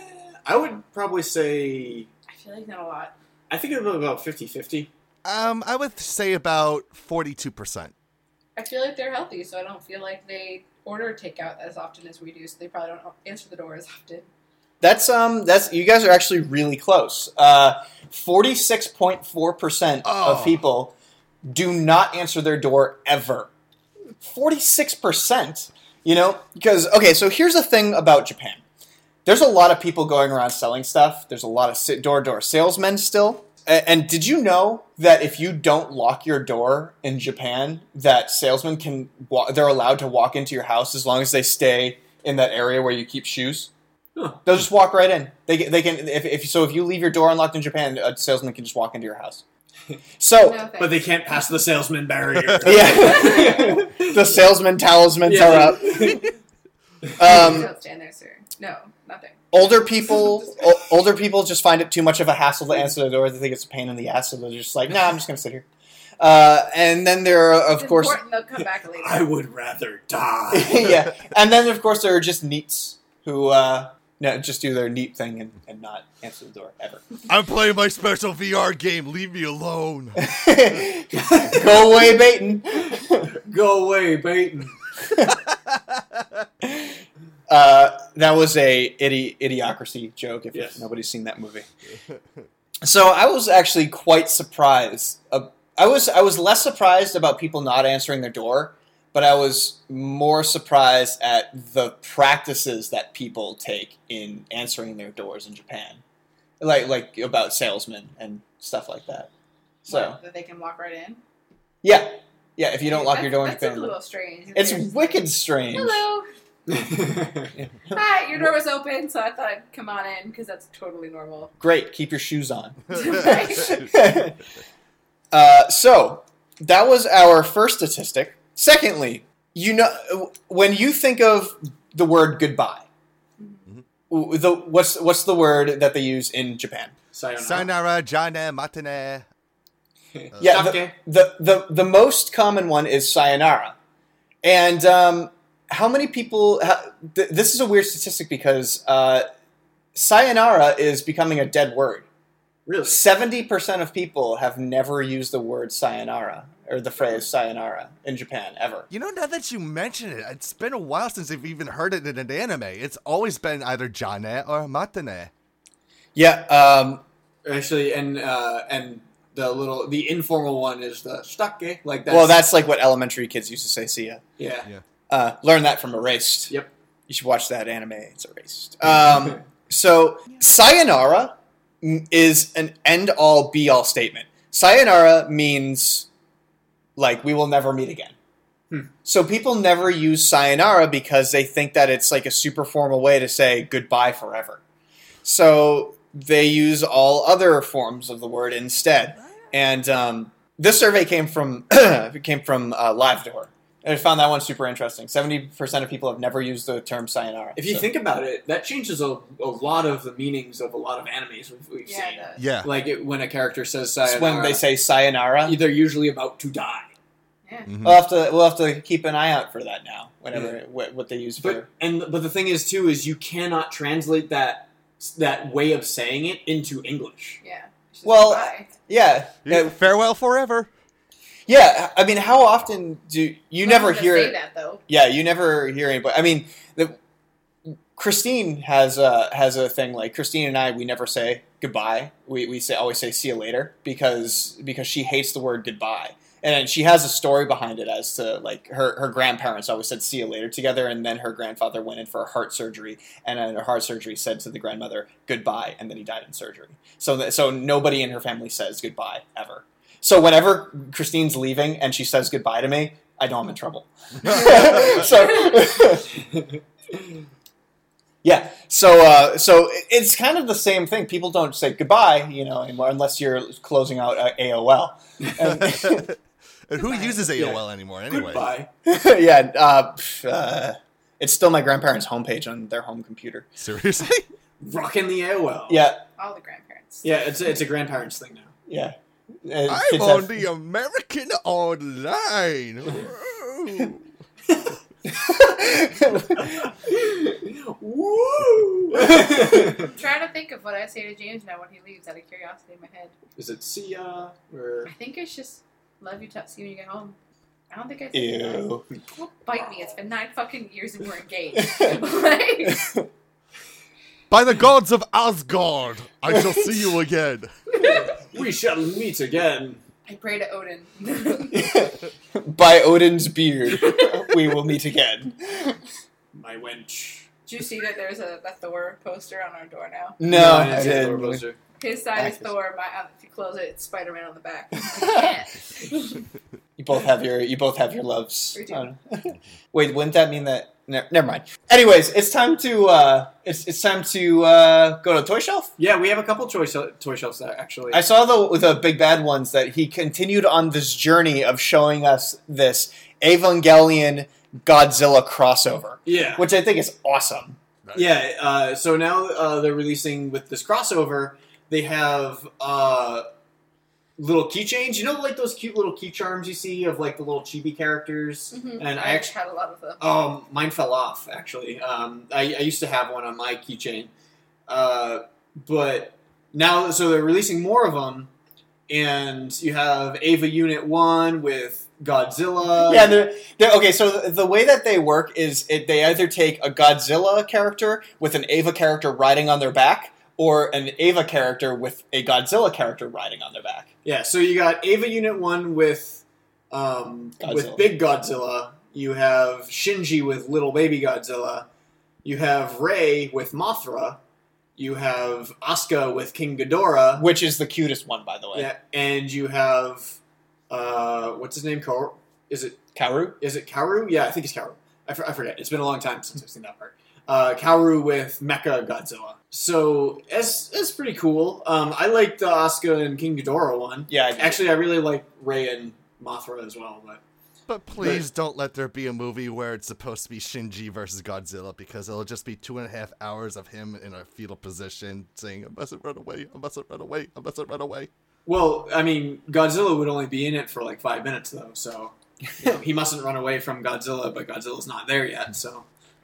I would probably say, I feel like not a lot. I think it's about fifty-fifty. Um, I would say about forty-two percent. I feel like they're healthy, so I don't feel like they order takeout as often as we do, so they probably don't answer the door as often. That's um that's you guys are actually really close. Uh, forty-six point four percent Oh. of people do not answer their door ever. forty-six percent. You know, because okay, so here's the thing about Japan. There's a lot of people going around selling stuff. There's a lot of door-to-door salesmen still. A- And did you know that if you don't lock your door in Japan, that salesmen can wa- they're allowed to walk into your house as long as they stay in that area where you keep shoes? Huh. They'll just walk right in. They can- they can if, if so if you leave your door unlocked in Japan, a salesman can just walk into your house. So No, thanks. But they can't pass the salesman barrier. yeah, the salesman talismans Yeah. are up. Um, Don't stand there, sir. No, nothing. older people, o- older people just find it too much of a hassle to answer the door. They think it's a pain in the ass, so they're just like, "Nah, I'm just gonna sit here." Uh, and then there are, of It's course, important they'll come back later. I would rather die. yeah, and then of course there are just neats who uh, no, just do their neat thing and, and not answer the door ever. I'm playing my special V R game. Leave me alone. Go away, Baton. Go away, Baton. Uh, that was a idi- idiocracy joke. If Yes. nobody's seen that movie, so I was actually quite surprised. Uh, I was I was less surprised about people not answering their door, but I was more surprised at the practices that people take in answering their doors in Japan, like like about salesmen and stuff like that. So What, that they can walk right in. yeah, yeah. If you don't lock That's- your door in that's a Japan, little strange. it's They're just wicked like, strange. Hello. Hi, your door was open, so I thought I'd come on in because that's totally normal. Great, keep your shoes on. Right? uh, so that was our first statistic. Secondly, you know, when you think of the word goodbye, w- the what's what's the word that they use in Japan? Sayonara. Sayonara, jane, matane. Yeah, the, Sake. the the the most common one is sayonara, and um, how many people? How, th- this is a weird statistic because uh, sayonara is becoming a dead word. Really? Seventy percent of people have never used the word sayonara or the phrase sayonara in Japan ever. You know, now that you mention it, it's been a while since I've even heard it in an anime. It's always been either jane or matane. Yeah, um, Actually, and uh, and the little the informal one is the stake. Like that's, well, that's like what elementary kids used to say. See ya. yeah. Yeah. Uh, learn that from Erased. Yep. You should watch that anime. It's Erased. Um, so sayonara m- is an end-all, be-all statement. Sayonara means like we will never meet again. Hmm. So people never use sayonara because they think that it's like a super formal way to say goodbye forever. So they use all other forms of the word instead. And um, this survey came from came from uh, LiveDoor. And I found that one super interesting. seventy percent of people have never used the term sayonara. If you So- think about it, that changes a, a lot of the meanings of a lot of animes we've, we've Yeah, seen. it does. Yeah. Like it, when a character says It's sayonara, when they say sayonara. they're usually about to die. Yeah. Mhm. We'll have to we'll have to keep an eye out for that now. Whenever Yeah. what, what they use for. But and but the thing is too is you cannot translate that that way of saying it into English. Yeah. It's just Well, goodbye. yeah, uh, Farewell forever. yeah. I mean, how often do you I'm never not gonna hear? say that though. Yeah, you never hear anybody. I mean, the, Christine has a has a thing like Christine and I. We never say goodbye. We we say always say see you later because because she hates the word goodbye. And she has a story behind it as to like her, her grandparents always said see you later together, and then her grandfather went in for a heart surgery, and then her heart surgery said to the grandmother goodbye, and then he died in surgery. So that, so nobody in her family says goodbye ever. So whenever Christine's leaving and she says goodbye to me, I know I'm in trouble. so yeah, so uh, so it's kind of the same thing. People don't say goodbye, you know, anymore unless you're closing out uh, A O L. And, And who uses A O L Yeah. anymore anyway? Goodbye. yeah, uh, pff, uh, it's still my grandparents' homepage on their home computer. Seriously? Rocking the A O L. Yeah, All the grandparents. Yeah, it's it's a grandparents thing now. yeah. Uh, I'm kids on have- the American Online. Ooh. Woo! I'm trying to think of what I say to James now when he leaves out of curiosity in my head. Is it see ya? Or I think it's just love you, t- see you when you get home. I don't think I said goodnight. Ew. Don't bite me. It's been nine fucking years and we're engaged. Like, By the gods of Asgard, I shall see you again. we shall meet again. I pray to Odin. By Odin's beard, we will meet again. My wench. Did you see that there's a, a Thor poster on our door now? No, I I didn't see the Thor didn't. poster. His side is Nice. Thor. My, uh, if you close it, it's Spider-Man on the back. Yeah. You both have your you both have your loves. We do. I don't know. Wait, wouldn't that mean that? Ne- never mind. Anyways, it's time to uh, it's it's time to uh, go to the toy shelf. Yeah, we have a couple toy, shel- toy shelves there, actually. I saw the the big bad ones that he continued on this journey of showing us this Evangelion Godzilla crossover, yeah. which I think is awesome. Yeah, uh, so now uh, they're releasing with this crossover, they have uh, little keychains. You know, like those cute little key charms you see of like the little chibi characters? Mhm. And I I actually, had a lot of them. um, mine fell off, actually. Um, I, I used to have one on my keychain. Uh, but now, so they're releasing more of them, and you have Ava Unit one with Godzilla. Yeah, they're, they're, okay, so the, the way that they work is it, they either take a Godzilla character with an Ava character riding on their back, or an Ava character with a Godzilla character riding on their back. Yeah, so you got Ava Unit one with um, Godzilla. with Big Godzilla. You have Shinji with Little Baby Godzilla. You have Rei with Mothra. You have Asuka with King Ghidorah. Which is the cutest one, by the way. Yeah, and you have uh, what's his name? Kor- is it Kaoru? is it Kaoru? Yeah, I think it's Kaoru. I, for- I forget. It's been a long time since I've seen that part. Uh, Kaoru with Mecha Godzilla. So it's it's pretty cool. Um, I like the Asuka and King Ghidorah one. Yeah, I do. Actually, I really like Rei and Mothra as well. But But please don't let there be a movie where it's supposed to be Shinji versus Godzilla, because it'll just be two and a half hours of him in a fetal position saying, I mustn't run away, I mustn't run away, I mustn't run away. well, I mean, Godzilla would only be in it for like five minutes though, so you know, he mustn't run away from Godzilla. But Godzilla's not there yet, so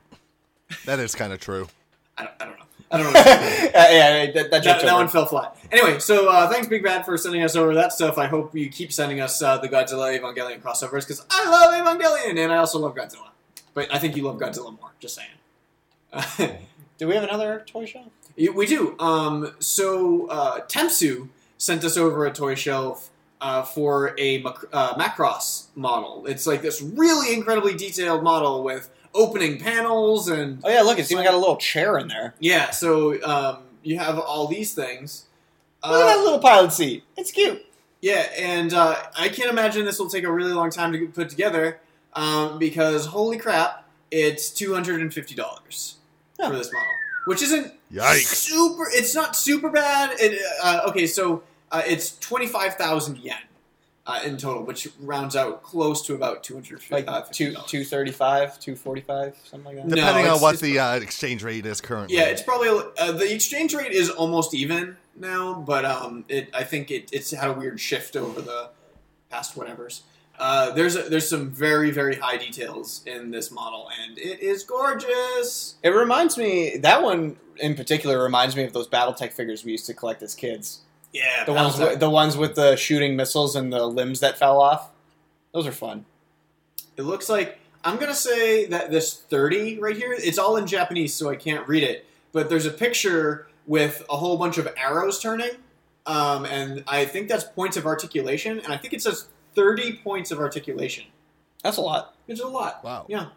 That is kind of true. I don't, I don't know. I don't know. yeah, yeah, that, that, That, joke's that over. one fell flat. Anyway, so uh, thanks, Big Bad, for sending us over that stuff. I hope you keep sending us uh, the Godzilla Evangelion crossovers, because I love Evangelion, and I also love Godzilla. But I think you love Godzilla more, just saying. Do we have another toy shelf? we do. Um, so, uh, Temsu sent us over a toy shelf uh, for a Mac- uh, Macross model. It's like this really incredibly detailed model with opening panels and... Oh yeah, look, it's even got a little chair in there. Yeah, so um, you have all these things. Look at that little pilot seat. It's cute. Yeah, and uh, I can't imagine this will take a really long time to put together um, because, holy crap, it's two hundred fifty dollars Yeah. for this model, which isn't Yikes. super. It's not super bad. It, uh, okay, so uh, it's twenty-five thousand yen uh, in total, which rounds out close to about two hundred fifty Like dollars. two two thirty five, two forty five, something like that. No, Depending on it's- what it's- the uh, exchange rate is currently. Yeah, it's probably uh, the exchange rate is almost even now, but um, it I think it, it's had a weird shift over the past whatevers. Uh, there's a, there's some very very high details in this model, and it is gorgeous. It reminds me, that one in particular reminds me of those BattleTech figures we used to collect as kids. Yeah, The ones, Battletech. with, the ones with the shooting missiles and the limbs that fell off. Those are fun. It looks like I'm gonna say that this thirty right here. It's all in Japanese, so I can't read it. But there's a picture with a whole bunch of arrows turning, um, and I think that's points of articulation, and I think it says thirty points of articulation. That's a lot. Which is a lot. Wow. Yeah.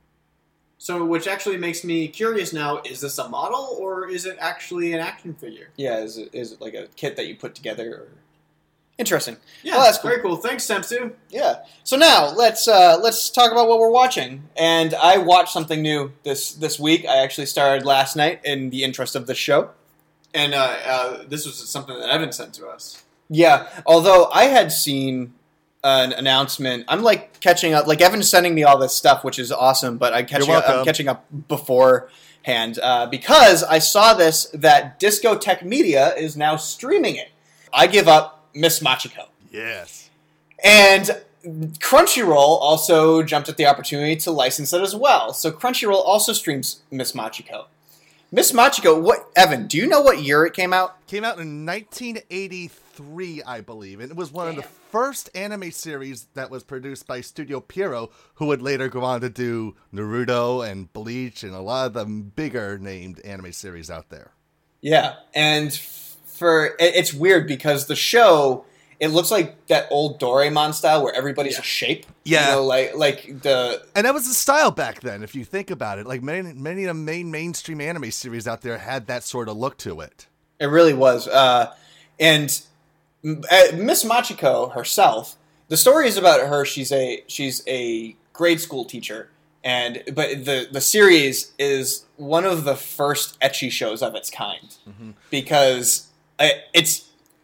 So, which actually makes me curious now, is this a model or is it actually an action figure? Yeah, is it, is it like a kit that you put together? Or... Interesting. Yeah, Well, that's cool. very cool. Thanks, Samsu. Yeah. So now let's uh, let's talk about what we're watching. And I watched something new this this week. I actually started last night in the interest of the show. And uh, uh, this was something that Evan sent to us. Yeah. Although I had seen an announcement, I'm like catching up. Like Evan's sending me all this stuff, which is awesome. But I'm catching You're up, I'm welcome. catching up beforehand uh, because I saw this that Discotech Media is now streaming it. I give up Miss Machiko. Yes. And Crunchyroll also jumped at the opportunity to license it as well. So Crunchyroll also streams Miss Machiko. Miss Machiko, what Evan, do you know what year it came out? Came out in nineteen eighty-three, I believe, and it was one Damn. of the first anime series that was produced by Studio Pierrot, who would later go on to do Naruto and Bleach and a lot of the bigger named anime series out there. Yeah, and for it- it's weird because the show, it looks like that old Doraemon style where everybody's Yeah. a shape. Yeah. You know, like like the And that was the style back then, if you think about it. Like many, many of the main mainstream anime series out there had that sort of look to it. It really was. Uh, and uh, Miss Machiko herself, the story is about her. She's a she's a grade school teacher, and but the the series is one of the first ecchi shows of its kind Mm-hmm. because I, it's.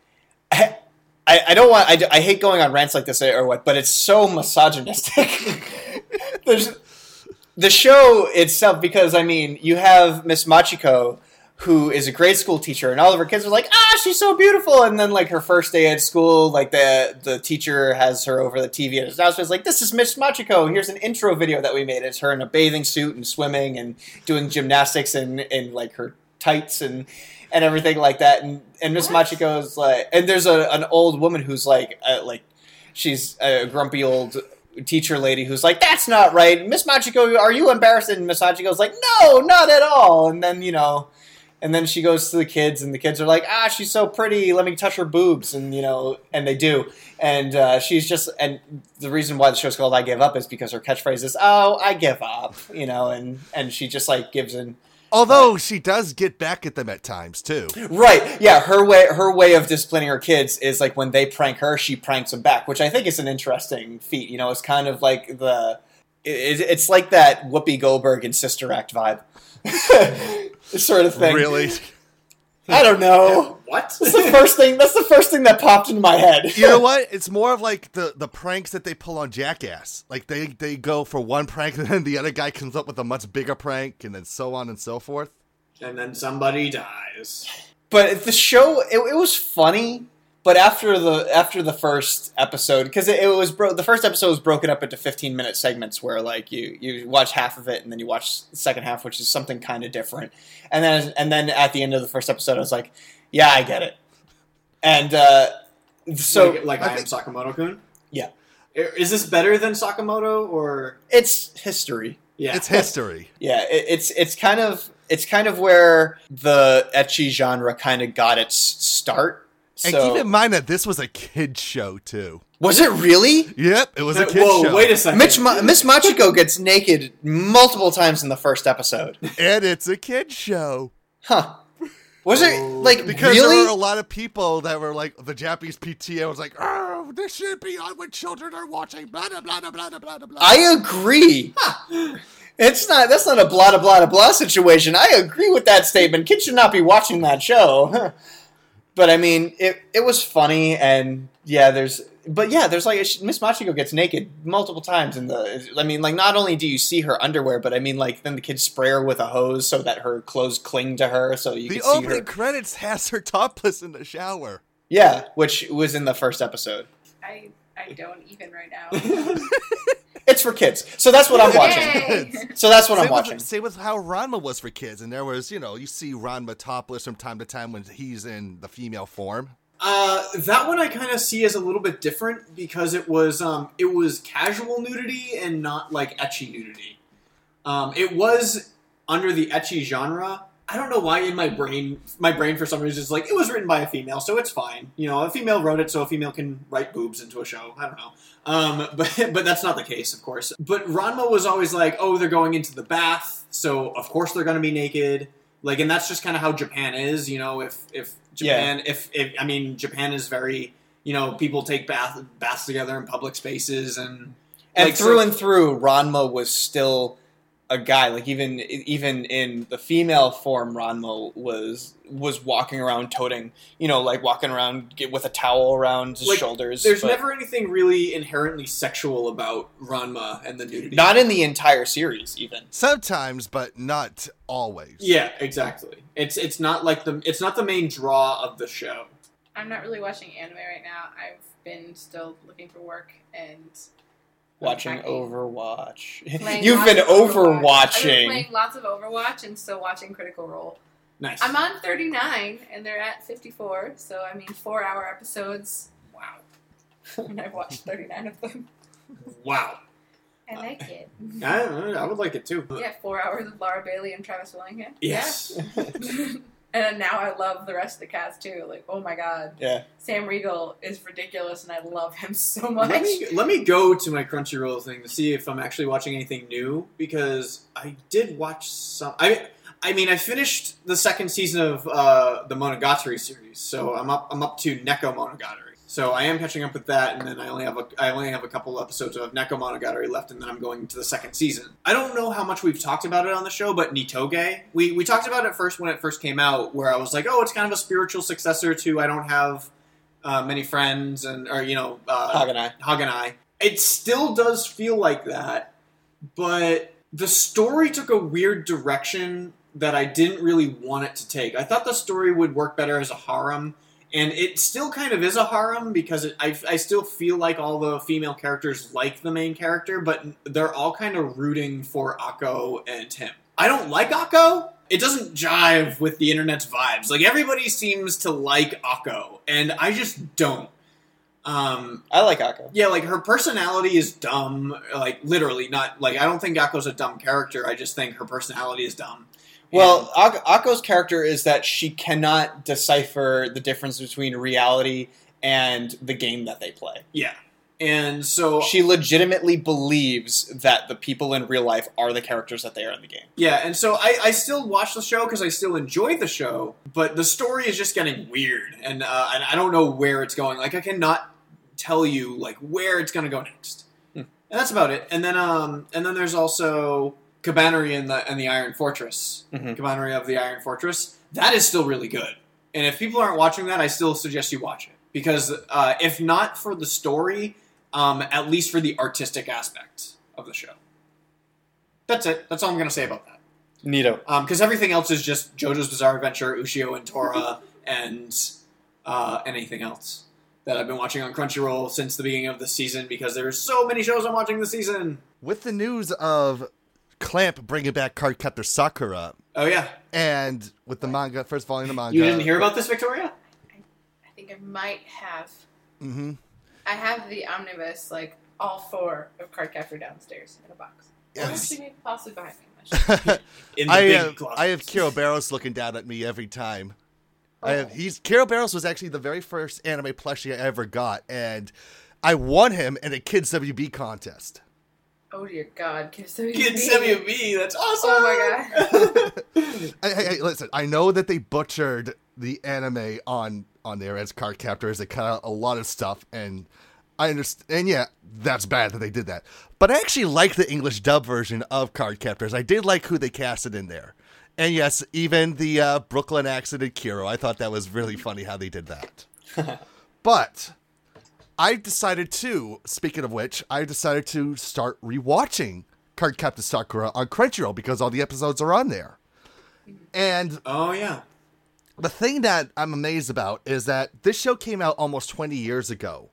I, I, I don't want. I, I hate going on rants like this or what, but it's so misogynistic. There's the show itself because I mean you have Miss Machiko, who is a grade school teacher, and all of her kids are like, ah, she's so beautiful. And then, like, her first day at school, like, the the teacher has her over the T V, and his announcement is like, this is Miss Machiko. Here's an intro video that we made. It's her in a bathing suit and swimming and doing gymnastics in, in like, her tights and and everything like that. And, and Miss Machiko is like, and there's a an old woman who's like, uh, like, she's a grumpy old teacher lady who's like, that's not right. Miss Machiko, are you embarrassed? And Miss Machiko's like, no, not at all. And then, you know... And then she goes to the kids, and the kids are like, ah, she's so pretty, let me touch her boobs, and, you know, and they do. And uh, she's just, and the reason why the show's called I Give Up is because her catchphrase is, oh, I give up, you know, and, and she just, like, gives in. Although she does get back at them at times, too. Right, yeah, her way her way of disciplining her kids is, like, when they prank her, she pranks them back, which I think is an interesting feat, you know, it's kind of like the, it, it's like that Whoopi Goldberg and Sister Act vibe. Sort of thing. Really? I don't know. What? That's the first thing. That's the first thing that popped into my head. You know what? It's more of like the, the pranks that they pull on Jackass. Like they, they go for one prank and then the other guy comes up with a much bigger prank and then so on and so forth. And then somebody dies. But the show, it, it was funny. But after the after the first episode, because it, it was bro- the first episode was broken up into fifteen minute segments where like you, you watch half of it and then you watch the second half, which is something kind of different. And then and then at the end of the first episode, I was like, yeah, I get it. And uh, so like, like I I, am think- Sakamoto-kun? Yeah. Is this better than Sakamoto, or... it's history. Yeah. It's history. Yeah, it, it's it's kind of it's kind of where the ecchi genre kind of got its start. And So, keep in mind that this was a kid show, too. was it really? Yep, it was a Uh, kid Whoa, show. wait a second. Mitch Ma- Miss Machiko gets naked multiple times in the first episode. And it's a kid show. Huh. Was it, like, Because really? there were a lot of people that were like, the Japanese P T A was like, oh, this should be on when children are watching, blah, blah, blah, blah, blah, blah, blah. I agree. It's not, that's not a blah, blah, blah, blah situation. I agree with that statement. Kids should not be watching that show. But, I mean, it it was funny, and, yeah, there's, but, yeah, there's, like, Miss Machiko gets naked multiple times in the, I mean, like, not only do you see her underwear, but, I mean, like, then the kids spray her with a hose so that her clothes cling to her, so you The can see opening her. credits has her topless in the shower. Yeah, which was in the first episode. I I don't even right now. It's for kids. So that's what I'm watching. Yay! So that's what Same I'm watching. with, same with how Ranma was for kids. And there was, you know, you see Ranma topless from time to time when he's in the female form. Uh, that one I kind of see as a little bit different because it was um, it was casual nudity and not like ecchi nudity. Um, it was under the ecchi genre. I don't know why in my brain, my brain for some reason is like, it was written by a female, so it's fine. You know, a female wrote it, so a female can write boobs into a show. I don't know. Um, but but that's not the case, of course. But Ranma was always like, oh, they're going into the bath, so of course they're going to be naked. Like, and that's just kind of how Japan is, you know, if, if Japan, yeah. if, if, I mean, Japan is very, you know, people take bath, baths together in public spaces and... And like, through so, and through, Ranma was still a guy. Like, even even in the female form, Ranma was was walking around toting, you know, like walking around with a towel around his like, shoulders. There's but never anything really inherently sexual about Ranma and the nudity. not in the entire series, even. Sometimes, but not always. Yeah, exactly. It's it's not like the it's not the main draw of the show. I'm not really watching anime right now. I've been still looking for work and Watching unpacking. Overwatch. Playing You've lots been of Overwatch. I've been overwatching. playing lots of Overwatch and still watching Critical Role. Nice. I'm on thirty-nine and they're at fifty-four, so I mean four hour episodes. Wow. And I've watched thirty-nine of them. Wow. I like it. I, I would like it too. Yeah, four hours with Laura Bailey and Travis Willingham. Yes. Yeah. And now I love the rest of the cast too. Like, oh my god. Yeah. Sam Riegel is ridiculous and I love him so much. Let me, let me go to my Crunchyroll thing to see if I'm actually watching anything new, because I did watch some. I I mean, I finished the second season of uh, the Monogatari series, so I'm up. I'm up to Neko Monogatari. So I am catching up with that, and then I only have a I only have a couple episodes of Neko Monogatari left, and then I'm going to the second season. I don't know how much we've talked about it on the show, but Nitoge, we we talked about it first when it first came out, where I was like, oh, it's kind of a spiritual successor to I Don't Have uh, Many Friends, and or you know, uh, Haganai. Haganai. It still does feel like that, but the story took a weird direction that I didn't really want it to take. I thought the story would work better as a harem. And it still kind of is a harem because it, I, I still feel like all the female characters like the main character, but they're all kind of rooting for Akko and him. I don't like Akko. It doesn't jive with the internet's vibes. Like, everybody seems to like Akko, and I just don't. Um, I like Akko. yeah, like, her personality is dumb. Like, literally, not, like, I don't think Akko's a dumb character. I just think her personality is dumb. Well, Ak- Akko's character is that she cannot decipher the difference between reality and the game that they play. Yeah. And so... She legitimately believes that the people in real life are the characters that they are in the game. Yeah, and so I, I still watch the show because I still enjoy the show, but the story is just getting weird, and, uh, and I don't know where it's going. Like, I cannot tell you, like, where it's going to go next. Hmm. And that's about it. And then, um, and then there's also... Cabaneri and the and the Iron Fortress. Mm-hmm. Cabaneri of the Iron Fortress. That is still really good. And if people aren't watching that, I still suggest you watch it. Because uh, if not for the story, um, at least for the artistic aspect of the show. That's it. That's all I'm going to say about that. Neato. Because um, everything else is just JoJo's Bizarre Adventure, Ushio and Tora, and uh, anything else that I've been watching on Crunchyroll since the beginning of the season, because there's so many shows I'm watching this season. With the news of Clamp bringing back Cardcaptor Sakura, Oh, yeah. and with the manga, first volume of the manga. You didn't hear about this, Victoria? I think I might have. Mm-hmm. I have the omnibus, like, all four of Cardcaptor downstairs in a box. Or Yes. actually, maybe possibly behind me. In the I big have, closet. I have Kiro Barros looking down at me every time. I Oh. have, he's Kiro Barros was actually the very first anime plushie I ever got, and I won him in a Kids W B contest. Oh dear God, Kids W B. Kids W B, that's awesome! Oh my God. Hey, hey, hey, listen, I know that they butchered the anime on on there as card captors. They cut out a lot of stuff, and I understand. And yeah, that's bad that they did that. But I actually like the English dub version of Card Captors. I did like who they casted in there. And yes, even the uh, Brooklyn accent in Kiro. I thought that was really funny how they did that. But I decided to, speaking of which, I decided to start rewatching Cardcaptor Sakura on Crunchyroll because all the episodes are on there. And Oh, yeah. the thing that I'm amazed about is that this show came out almost twenty years ago,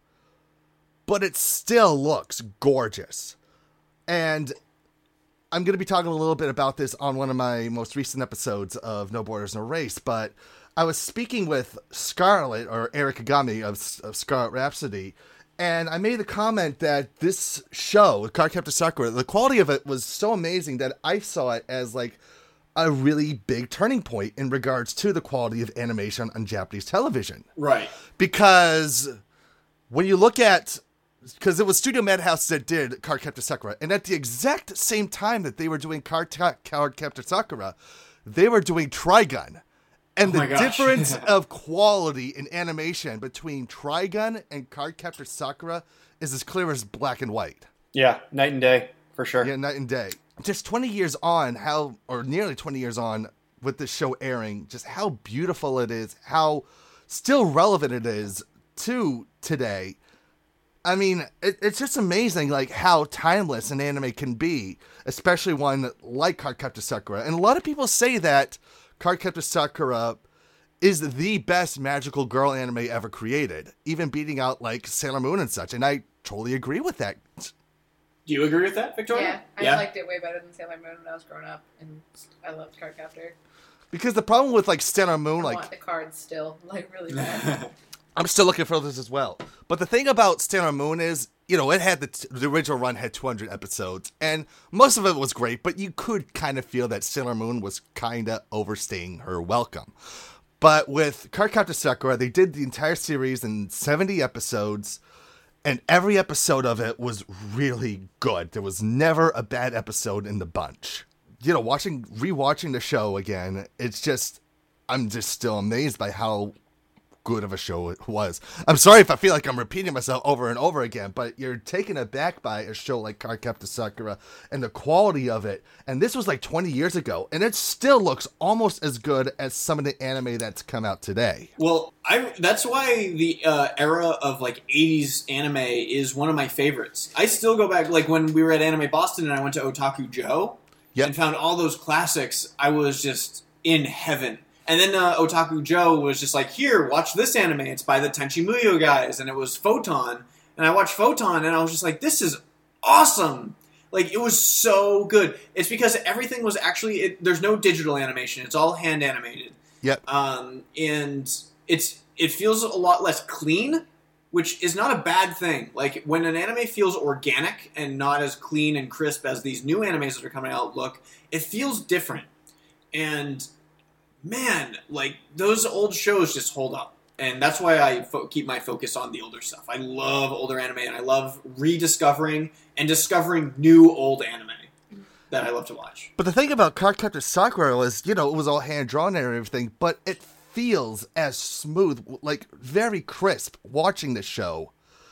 but it still looks gorgeous. And I'm going to be talking a little bit about this on one of my most recent episodes of No Borders, No Race, but I was speaking with Scarlet, or Eric Kagami of, of Scarlet Rhapsody, and I made the comment that this show, Cardcaptor Sakura, the quality of it was so amazing that I saw it as like a really big turning point in regards to the quality of animation on Japanese television. Right. Because when you look at, because it was Studio Madhouse that did Cardcaptor Sakura, and at the exact same time that they were doing Card Cardcaptor Sakura, they were doing Trigun. And Oh the my gosh. difference of quality in animation between Trigun and Cardcaptor Sakura is as clear as black and white. Yeah, night and day, for sure. Yeah, night and day. Just twenty years on, how, or nearly twenty years on with this show airing, just how beautiful it is, how still relevant it is to today. I mean, it, it's just amazing, like, how timeless an anime can be, especially one like Cardcaptor Sakura. And a lot of people say that Cardcaptor Sakura is the best magical girl anime ever created, even beating out like Sailor Moon and such. And I totally agree with that. Do you agree with that, Victoria? Yeah, I liked it way better than Sailor Moon when I was growing up, and I loved Cardcaptor. Because the problem with like Sailor Moon, I like want the cards still, like really bad. I'm still looking for this as well. But the thing about Sailor Moon is, you know, it had the, t- the original run had two hundred episodes, and most of it was great, but you could kind of feel that Sailor Moon was kind of overstaying her welcome. But with Cardcaptor Sakura, they did the entire series in seventy episodes, and every episode of it was really good. There was never a bad episode in the bunch. You know, watching, rewatching the show again, it's just, I'm just still amazed by how good of a show it was. I'm sorry if I feel like I'm repeating myself over and over again, but you're taken aback by a show like Cardcaptor Sakura and the quality of it. And this was like twenty years ago, and it still looks almost as good as some of the anime that's come out today. Well, I that's why the uh, era of like eighties anime is one of my favorites. I still go back, like when we were at Anime Boston and I went to Otaku Joe Yep. and found all those classics. I was just in heaven. And then uh, Otaku Joe was just like, here, watch this anime. It's by the Tenchi Muyo guys. And it was Photon. And I watched Photon, and I was just like, this is awesome. Like, it was so good. It's because everything was actually... It, there's no digital animation. It's all hand animated. Yep. Um, and it's it feels a lot less clean, which is not a bad thing. Like, when an anime feels organic and not as clean and crisp as these new animes that are coming out look, it feels different. And... man, like, those old shows just hold up. And that's why I fo- keep my focus on the older stuff. I love older anime, and I love rediscovering and discovering new old anime that I love to watch. But the thing about Cardcaptor Sakura was, you know, it was all hand-drawn and everything, but it feels as smooth, like, very crisp watching the show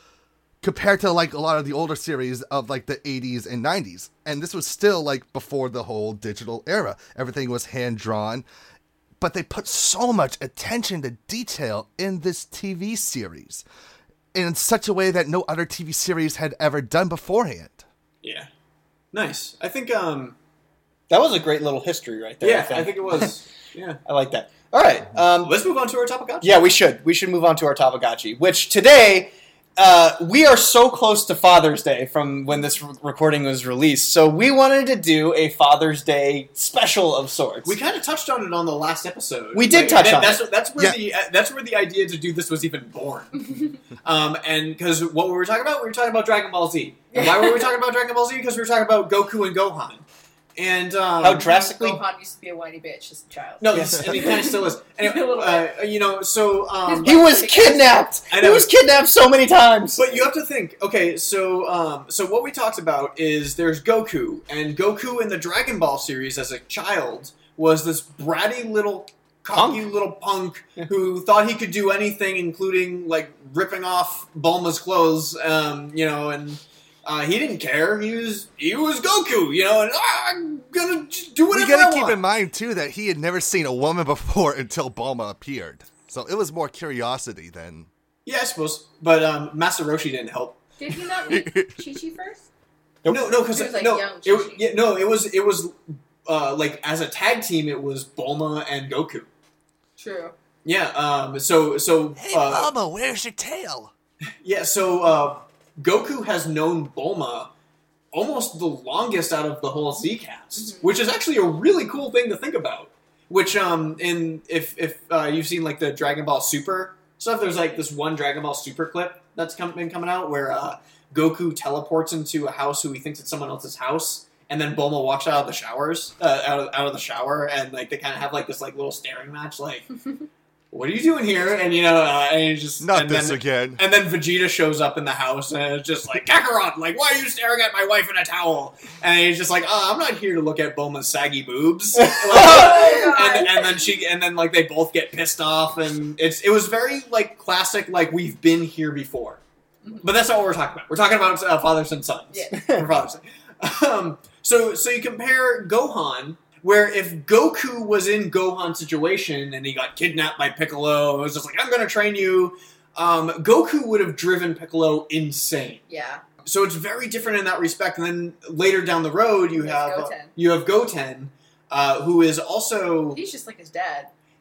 compared to, like, a lot of the older series of, like, the eighties and nineties. And this was still, like, before the whole digital era. Everything was hand-drawn. But they put so much attention to detail in this T V series in such a way that no other T V series had ever done beforehand. Yeah. Nice. I think, um... That was a great little history right there. yeah, I think, I think it was. Yeah. I like that. All right. Um, Let's move on to our Topagachi. yeah, we should. We should move on to our Tamagotchi, which today... Uh, we are so close to Father's Day from when this re- recording was released, so we wanted to do a Father's Day special of sorts. We kind of touched on it on the last episode. We did Like, touch that- on that's, it. That's where Yeah. the uh, that's where the idea to do this was even born. um, and because what we were talking about, we were talking about Dragon Ball Z. And why were we talking about Dragon Ball Z? Because we were talking about Goku and Gohan. And um, How drastically... Gohan used to be a whiny bitch as a child. No, this, and he kind of still is. Anyway, A little uh, you know, so um, He was kidnapped! I He know. was kidnapped so many times! But you have to think, okay, so um, so what we talked about is there's Goku, and Goku in the Dragon Ball series as a child was this bratty little, cocky Punk. little punk who thought he could do anything, including, like, ripping off Bulma's clothes, um, you know, and uh, he didn't care. He was he was Goku, you know, and ah, I'm gonna just do We whatever gotta I keep want. in mind, too, that he had never seen a woman before until Bulma appeared. So it was more curiosity than... Yeah, I suppose. But um, Master Roshi didn't help. Did he not meet Chi-Chi first? No, no, because He was, like, no, young it, Chi-Chi. yeah, no, it was it was uh, like as a tag team, it was Bulma and Goku. True. Yeah. Um. So so Hey, uh, Bulma, where's your tail? yeah. So uh, Goku has known Bulma almost the longest out of the whole Z cast, Mm-hmm. which is actually a really cool thing to think about. Which um in if if uh, you've seen like the Dragon Ball Super stuff, there's like this one Dragon Ball Super clip that's come, been coming out where uh, Goku teleports into a house who he thinks it's someone else's house, and then Bulma walks out of the showers, uh, out of, out of the shower, and like they kind of have like this like little staring match, like, what are you doing here? And you know, uh, and he just Not and this then, again. And then Vegeta shows up in the house, and it's just like, Kakarot, like, why are you staring at my wife in a towel? And he's just like, oh, I'm not here to look at Bulma's saggy boobs. Like, Oh, God. and, and then she, and then like they both get pissed off, and it's it was very like classic, like we've been here before. But that's not what we're talking about. We're talking about uh, fathers and sons. Yeah. For Father's Day. Um, so so you compare Gohan, where if Goku was in Gohan's situation and he got kidnapped by Piccolo, it was just like, I'm going to train you. Um, Goku would have driven Piccolo insane. Yeah. So it's very different in that respect. And then later down the road, you Yes, have uh, Goten. you have Goten, uh, who is also He's just like his dad.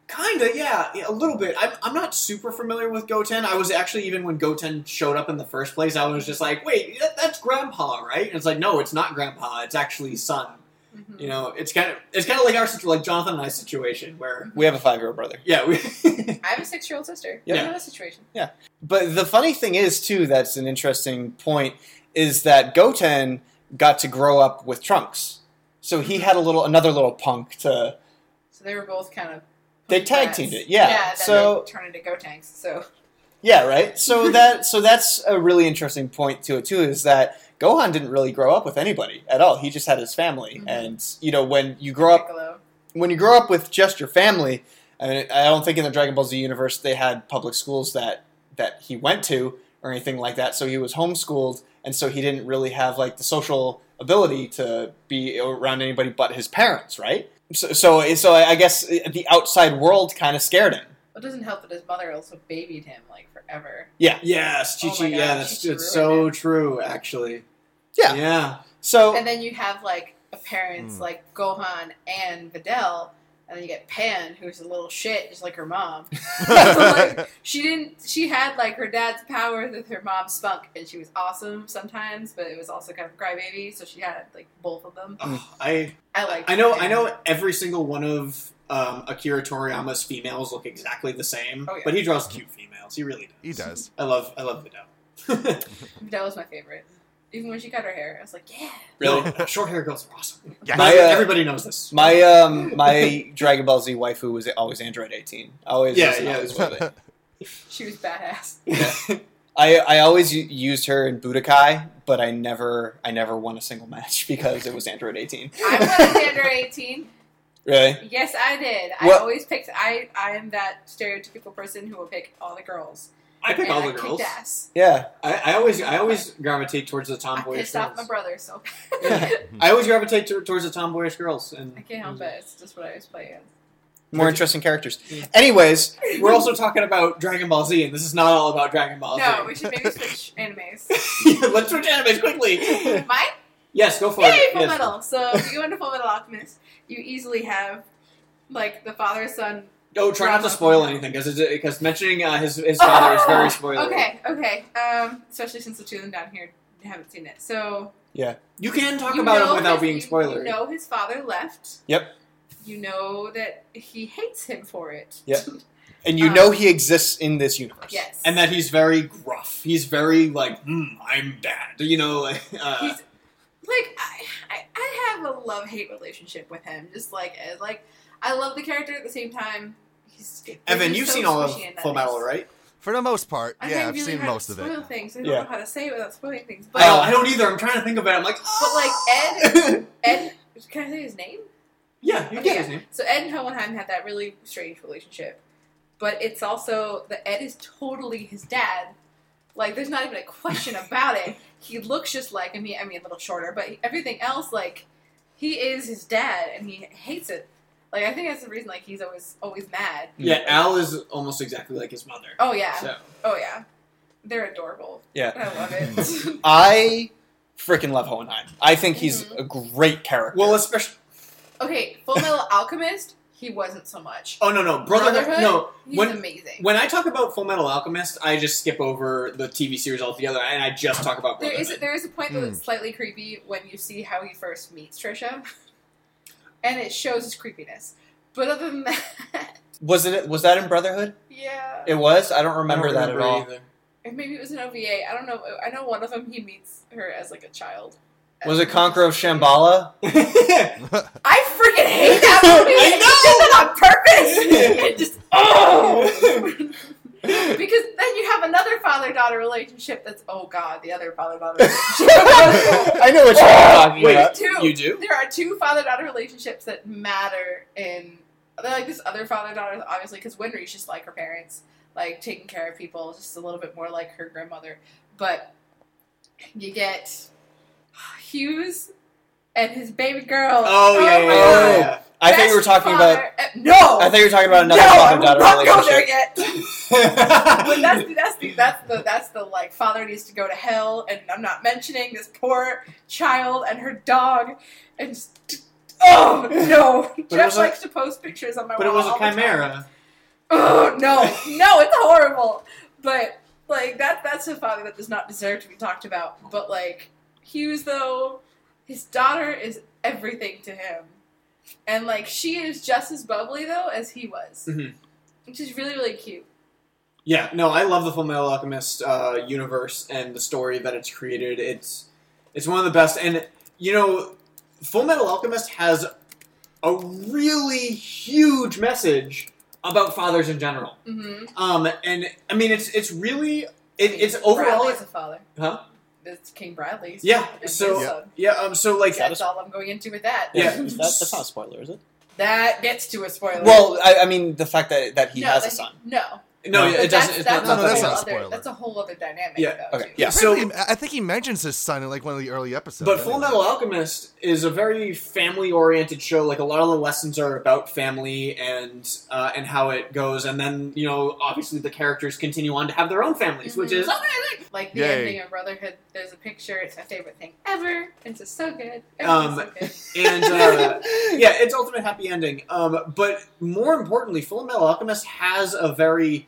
Kinda, yeah, yeah, a little bit. I'm, I'm not super familiar with Goten. I was actually, even when Goten showed up in the first place, I was just like, wait, that, that's Grandpa, right? And it's like, no, it's not Grandpa. It's actually Son. Mhm. You know, it's kind of it's kind of like our situ- like Jonathan and I's situation where We have a five-year-old brother. yeah we I have a six-year-old sister. Yeah. Yeah. Another situation. But the funny thing is, too, that's an interesting point, is that Goten got to grow up with Trunks. So he had a little, another little punk to... So they were both kind of. They tag brats. teamed it, yeah. Yeah. Then So- they turned into Gotenks. So. Yeah, right? So that so that's a really interesting point to it, too, is that Gohan didn't really grow up with anybody at all. He just had his family. Mhm. And, you know, when you grow up Piccolo. when you grow up with just your family, I mean, I don't think in the Dragon Ball Z universe they had public schools that, that he went to or anything like that, so he was homeschooled, and so he didn't really have, like, the social ability to be around anybody but his parents, right? So, so, so I guess the outside world kind of scared him. It doesn't help that his mother also babied him like forever. yes, Oh Chi Chi, my yeah, God, that's, Chi Chi that's so ruined true, actually. Yeah. Yeah. So, And then you have like a parents Mm. like Gohan and Videl, and then you get Pan, who's a little shit, just like her mom. So, like, she didn't. She had like her dad's power with her mom's spunk, and she was awesome sometimes, but it was also kind of crybaby. So she had like both of them. Ugh, I I like. I know I know every single one of um, Akira Toriyama's females look exactly the same, Oh, yeah. but he draws cute females. He really does. He does. I love I love Videl. Videl was my favorite. Even when she cut her hair, I was like, yeah. really? No, short hair girls are awesome. Yeah. My, uh, Everybody knows this. My um my Dragon Ball Z waifu was always Android eighteen. Always, Yeah, was and yeah. always will be. She was badass. Yeah. I I always u- used her in Budokai, but I never I never won a single match because it was Android eighteen. I won Xander eighteen. Really? Yes, I did. I What- always picked. I I am that stereotypical person who will pick all the girls. I pick And all the I girls. kicked ass. Yeah. I, I always I always gravitate towards the I tomboyish pissed off my girls. brother, so Yeah. I always gravitate to, towards the tomboyish girls, and I can't help it. It's just what I always play as. More interesting characters. Yeah. Anyways, We're also talking about Dragon Ball Z, and this is not all about Dragon Ball Z. No, we should maybe switch animes. Let's switch animes quickly. Mine? Yes, go for Yay, it. Full Yes. Metal. So if you go into Full Metal Alchemist, you easily have like the father son. Oh, try not to Drama. spoil anything because because mentioning uh, his his father is very spoilery. Okay, okay. Um, especially since the two of them down here haven't seen it. So You can talk you about know him without his- being you- spoilery. You know his father left. Yep. You know that he hates him for it. Yep. and you Um, know he exists in this universe. Yes. And that he's very gruff. He's very like, hmm, I'm bad. You know, like, uh, He's like I, I, I have a love hate relationship with him. Just like as like I love the character at the same time. He's Evan, he's you've so seen all of squishy and Full nice. Metal, right? For the most part, I yeah, think I've really seen hard most to of spoil it. things. I don't Yeah. know how to say it without spoiling things. But I don't, I don't either. I'm trying to think about it. I'm like, but like Ed, Ed, can I say his name? yeah, you Okay. get his name. So Ed and Hohenheim had that really strange relationship, but it's also that Ed is totally his dad. Like, there's not even a question about it. He looks just like him. He, I mean, a little shorter, but everything else, like, he is his dad, and he hates it. Like, I think that's the reason, like, he's always always mad. Yeah, Al is almost exactly like his mother. Oh yeah, So. oh yeah, they're adorable. Yeah. I love it. I freaking love Hohenheim. I think he's Mhm. a great character. Well, especially. Okay, Full Metal Alchemist, he wasn't so much. Oh no, no, Brotherhood. Brotherhood? No, He's when amazing. when I talk about Full Metal Alchemist, I just skip over the T V series altogether, and I just talk about There Brotherhood. is there is a point though Hmm. that's slightly creepy when you see how he first meets Trisha, and it shows his creepiness. But other than that, was it? Was that in Brotherhood? yeah, It was. I don't I remember, don't that remember at all. either. or maybe it was an O V A. I don't know. I know one of them he meets her as like a child. Was it Conqueror of Shambhala? I freaking hate that movie. I know. It just oh. Because then you have another father-daughter relationship that's oh god, the other father-daughter relationship. I know what you're talking Wait, about. Two. you do? There are two father-daughter relationships that matter in. They're like this other father-daughter, obviously, because Winry's just like her parents, like taking care of people, just a little bit more like her grandmother. But you get Hughes and his baby girl. Oh, yeah, yeah, my yeah, Oh. yeah. I thought you were Best talking about. father- uh, no. I thought you were talking about another no, I will father-daughter not go there relationship. yet. But that's the, that's the that's the that's the like father needs to go to hell, and I'm not mentioning this poor child and her dog, and just oh no, it Jeff was a- likes to post pictures on my But it wall was a all the time. chimera. Oh no, no, it's horrible. But like that that's a father that does not deserve to be talked about. But like Hughes though, his daughter is everything to him. And like she is just as bubbly though as he was. Mm-hmm. Which is really, really cute. Yeah, no, I love the Full Metal Alchemist uh, universe and the story that it's created. It's it's one of the best. And, you know, Full Metal Alchemist has a really huge message about fathers in general. Mm-hmm. Um, and, I mean, it's it's really... It, it's overall... Bradley's a father. Huh? It's King Bradley's. Yeah, It's so... his son. Yeah, um, so, like... That's all I'm going into with that. Yeah. that, that's not a spoiler, is it? That gets to a spoiler. Well, I, I mean, the fact that, that he no, has a that- son. No. No, No, it But doesn't... that's, It's that's, not, no, a that's whole not a other, spoiler. that's a whole other dynamic, Yeah, though. okay, too. yeah. So... Apparently, I think he mentions his son in like one of the early episodes. But Full anyway. Metal Alchemist is a very family-oriented show. Like, a lot of the lessons are about family and uh, and how it goes. And then, you know, obviously the characters continue on to have their own families, which is... Like the Yay. ending of Brotherhood, there's a picture. It's my favorite thing ever. It's just so good. Um, Everything's so good. And, uh, yeah, it's ultimate happy ending. Um, but more importantly, Full Metal Alchemist has a very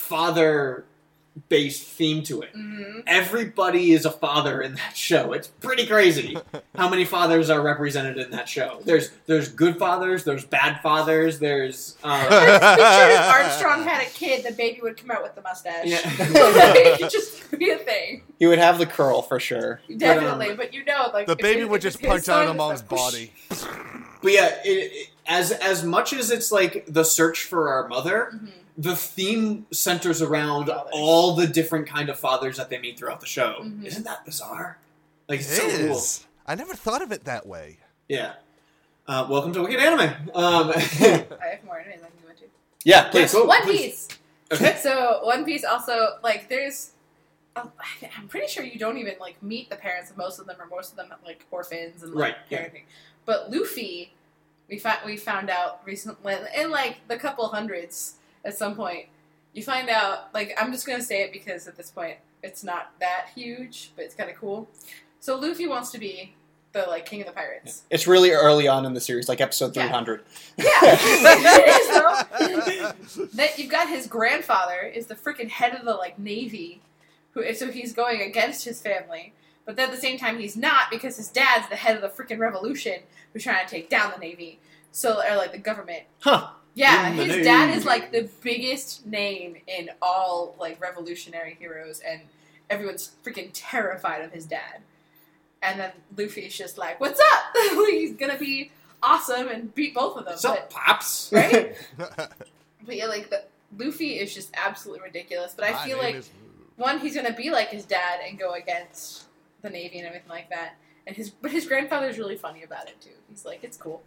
father-based theme to it. Mm-hmm. Everybody is a father in that show. It's pretty crazy how many fathers are represented in that show. There's there's good fathers, there's bad fathers, there's... Um, Picture if Armstrong had a kid, the baby would come out with the mustache. yeah. It could just be a thing. He would have the curl for sure. Definitely, um, but you know, like The if baby it- would if just it's his punch out son, of it's mom's like, whoosh. body. But yeah, it, it, as as much as it's like the search for our mother, Mhm. the theme centers around Fathers. all the different kind of fathers that they meet throughout the show. Mhm. Isn't that bizarre? Like, It it's so cool. is. I never thought of it that way. Yeah. Uh, welcome to Wicked Anime. Um, I have more anime than you want to. Yeah, Yeah, please. cool. One please. Piece. okay. So One Piece also like there's. oh, I'm pretty sure you don't even like meet the parents of most of them, or most of them like orphans and like Right, yeah. parenting. But Luffy, we found we found out recently in like the couple hundreds at some point. You find out like I'm just gonna say it because at this point it's not that huge, but it's kind of cool. So Luffy wants to be the like king of the pirates. It's really early on in the series, like episode Yeah. three hundred. Yeah, it is though. That you've got his grandfather is the freaking head of the like navy, who so he's going against his family, but then at the same time he's not because his dad's the head of the freaking revolution who's trying to take down the navy. So or like the government. Huh. Yeah, In the his dad is Navy. like the biggest name in all like revolutionary heroes, and everyone's freaking terrified of his dad. And then Luffy's just like, "What's up?" He's gonna be awesome and beat both of them. What's up, But, Pops? right? But yeah, like the, Luffy is just absolutely ridiculous. But I My feel name like is- one, he's gonna be like his dad and go against the Navy and everything like that. And his but his grandfather's really funny about it too. He's like, "It's cool."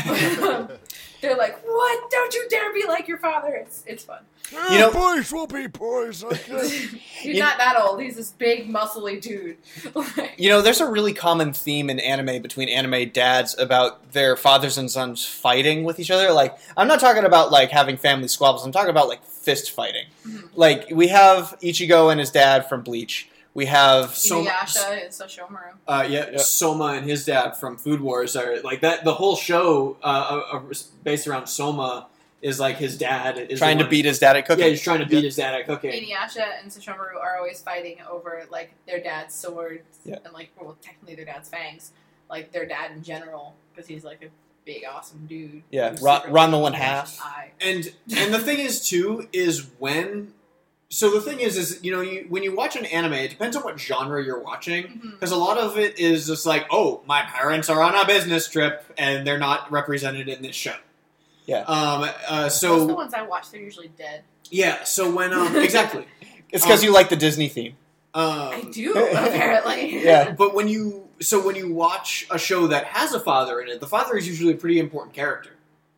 They're like, "What? Don't you dare be like your father!" It's it's fun. You know- boys will be boys. Okay. He's You- not that old. He's this big, muscly dude. Like, You know, there's a really common theme in anime between anime dads about their fathers and sons fighting with each other. Like, I'm not talking about, like, having family squabbles. I'm talking about, like, fist fighting. Mhm. Like, we have Ichigo and his dad from Bleach. We have... So- Inuyasha is Sashomaru. Uh, yeah, Yeah. Soma and his dad from Food Wars are like that. The whole show uh, uh, based around Soma is like his dad is trying the to one- beat his dad at cooking. Yeah, he's trying to beat his dad at cooking. Inuyasha and Sashomaru are always fighting over like their dad's swords Yeah. and like well technically their dad's fangs, like their dad in general because he's like a big awesome dude. Yeah, who's Ra- secretly Ranma one a half. eye. And and the thing is too is when. So the thing is, is you know, you, when you watch an anime, it depends on what genre you're watching. Mhm. Because a lot of it is just like, oh, my parents are on a business trip and they're not represented in this show. Yeah. Um. Uh, Most of the so ones I watch, they're usually dead. yeah. So when um exactly. It's because Um, you like the Disney theme. Um, I do apparently. Yeah. But when you so when you watch a show that has a father in it, the father is usually a pretty important character.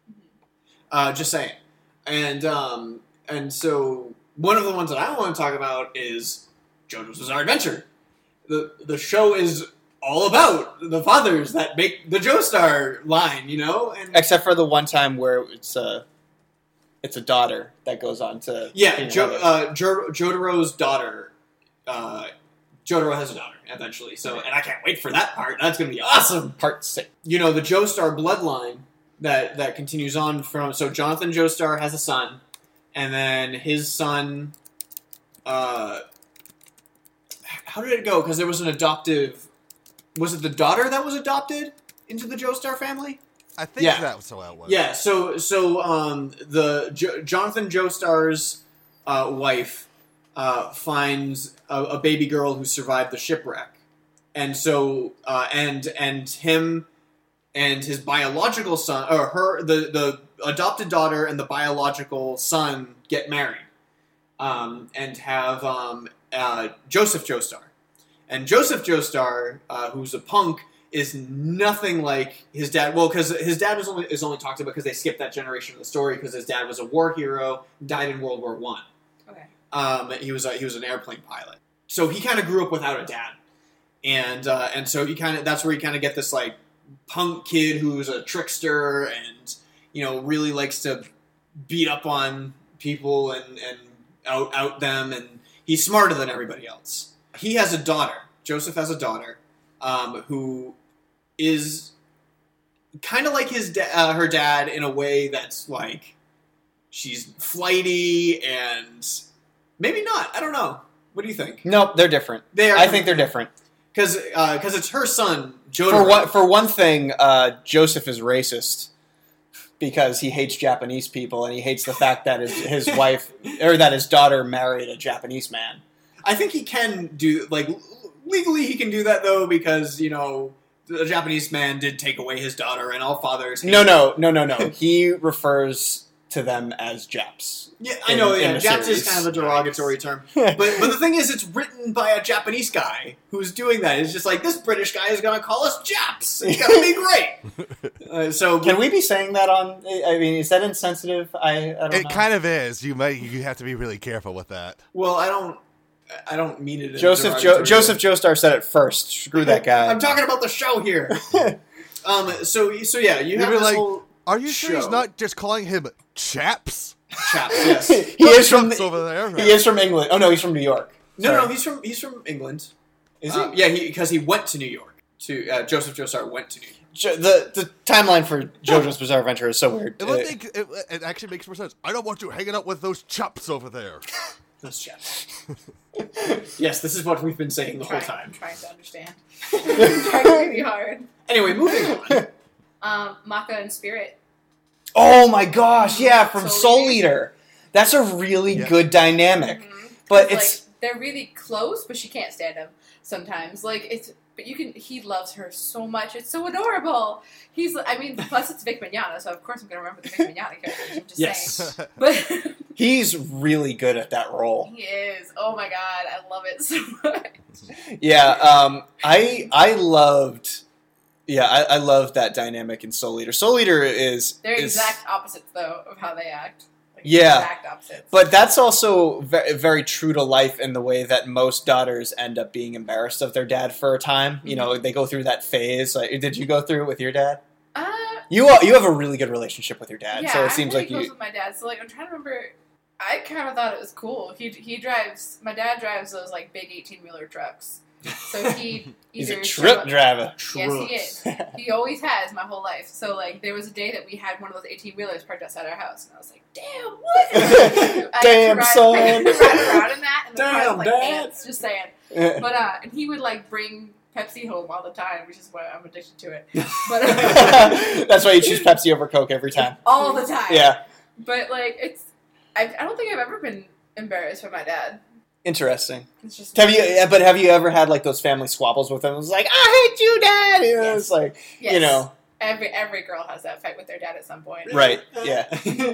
Uh, just saying, and um, and so one of the ones that I want to talk about is JoJo's Bizarre Adventure. the The show is all about the fathers that make the Joestar line, you know, and Except for the one time where it's a, it's a daughter that goes on to... yeah, being a jo- mother. uh, jo- Jotaro's daughter. Uh, Jotaro has a daughter eventually, so and I can't wait for that part. That's gonna be awesome. Part six. You know, the Joestar bloodline that that continues on from. So Jonathan Joestar has a son, and then his son. Uh, how did it go? Because there was an adoptive. Was it the daughter that was adopted into the Joestar family? I think Yeah. that's how it was. Yeah. So so um the jo- Jonathan Joestar's uh, wife uh, finds a, a baby girl who survived the shipwreck, and so uh, and and him and his biological son or her the the adopted daughter and the biological son get married, um, and have um, uh, Joseph Joestar. And Joseph Joestar, uh, who's a punk, is nothing like his dad. Well, because his dad was only is only talked about because they skipped that generation of the story because his dad was a war hero, died in World War One. Okay. Um, he was a, he was an airplane pilot, so he kind of grew up without a dad, and uh, and so he kind of that's where you kind of get this like punk kid who's a trickster and you know really likes to beat up on people and and out out them, and he's smarter than everybody else. He has a daughter. Joseph has a daughter um, who is kind of like his da- uh, her dad in a way that's like she's flighty and maybe not. I don't know. What do you think? Nope, they're different. They are I think they're different. because because it's her son Jotaro. For one, for one thing, uh, Joseph is racist because he hates Japanese people and he hates the fact that his, his wife or that his daughter married a Japanese man. I think he can do like legally he can do that though because you know the Japanese man did take away his daughter and all fathers. hate- No, no, no, no, no. He refers to them as Japs. Yeah, I know. in- Yeah, in the Japs is series. kind of a derogatory term, but but the thing is, it's written by a Japanese guy who's doing that. It's just like this British guy is going to call us Japs. It's going to be great. Uh, so Can we be saying that on? I mean, is that insensitive? I, I don't It know. kind of is. You might. You have to be really careful with that. Well, I don't. I don't mean it. In Joseph a jo- derogatory Joseph way. Joestar said it first. Screw that guy. I'm talking about the show here. um. So so yeah, you You have were this like, whole Are you sure he's show. not just calling him Chaps? Chaps. Yes. he is from Chaps over there. he is from England. Oh no, he's from New York. No, Sorry. no, he's from he's from England. Is he? Um, yeah, he because he went to New York. To uh, Joseph Joestar went to New York. Jo- the the timeline for JoJo's Bizarre Adventure is so weird. It, would Uh, make, it, it actually makes more sense. I don't want you hanging out with those Chaps over there. Those chaps. Yes, this is what we've been saying the whole Trying, I'm time. trying to understand. I'm trying really hard. Anyway, moving on. Um, Maka and Spirit. Oh my gosh, yeah, from Soul Soul Eater. Eater. That's a really Yeah. good dynamic. Mhm. But like, it's they're really close, but she can't stand him sometimes. Like it's, but you can. He loves her so much. It's so adorable. He's. I mean, plus it's Vic Mignogna, so of course I'm gonna remember the Vic Mignogna characters. I'm just Yes. saying. But he's really good at that role. he is. Oh my god, I love it so much. Yeah, um, I I loved yeah, I, I loved that dynamic in Soul Eater. Soul Eater is They're is, exact opposites though of how they act. Like, Yeah. Exact opposites. but that's also ve- very true to life in the way that most daughters end up being embarrassed of their dad for a time. You know, they go through that phase. Like, did you go through it with your dad? uh, You are, you have a really good relationship with your dad, yeah, so it seems I'm really like close you. with my dad. So like, I'm trying to remember. I kind of thought it was cool. He he drives. My dad drives those like big eighteen wheeler trucks. So he He's either a show trip up- driver. Yes, he is. He always has my whole life. So like, there was a day that we had one of those eighteen wheelers parked outside our house, and I was like, "Damn, what?" I got to Damn, ride, son. I got to ride around in that, and the Damn, car was like Dad. ants. Just saying. But uh, and he would like bring Pepsi home all the time, which is why I'm addicted to it. But uh, That's why you choose Pepsi over Coke every time. all the time. Yeah, But like, it's I, I don't think I've ever been embarrassed by my dad. interesting. It's just Have you? yeah, But have you ever had like those family squabbles with him? It was like, I hate you, Dad. You know, Yes. It's like, Yes. you know, Every every girl has that fight with their dad at some point. right? Yeah.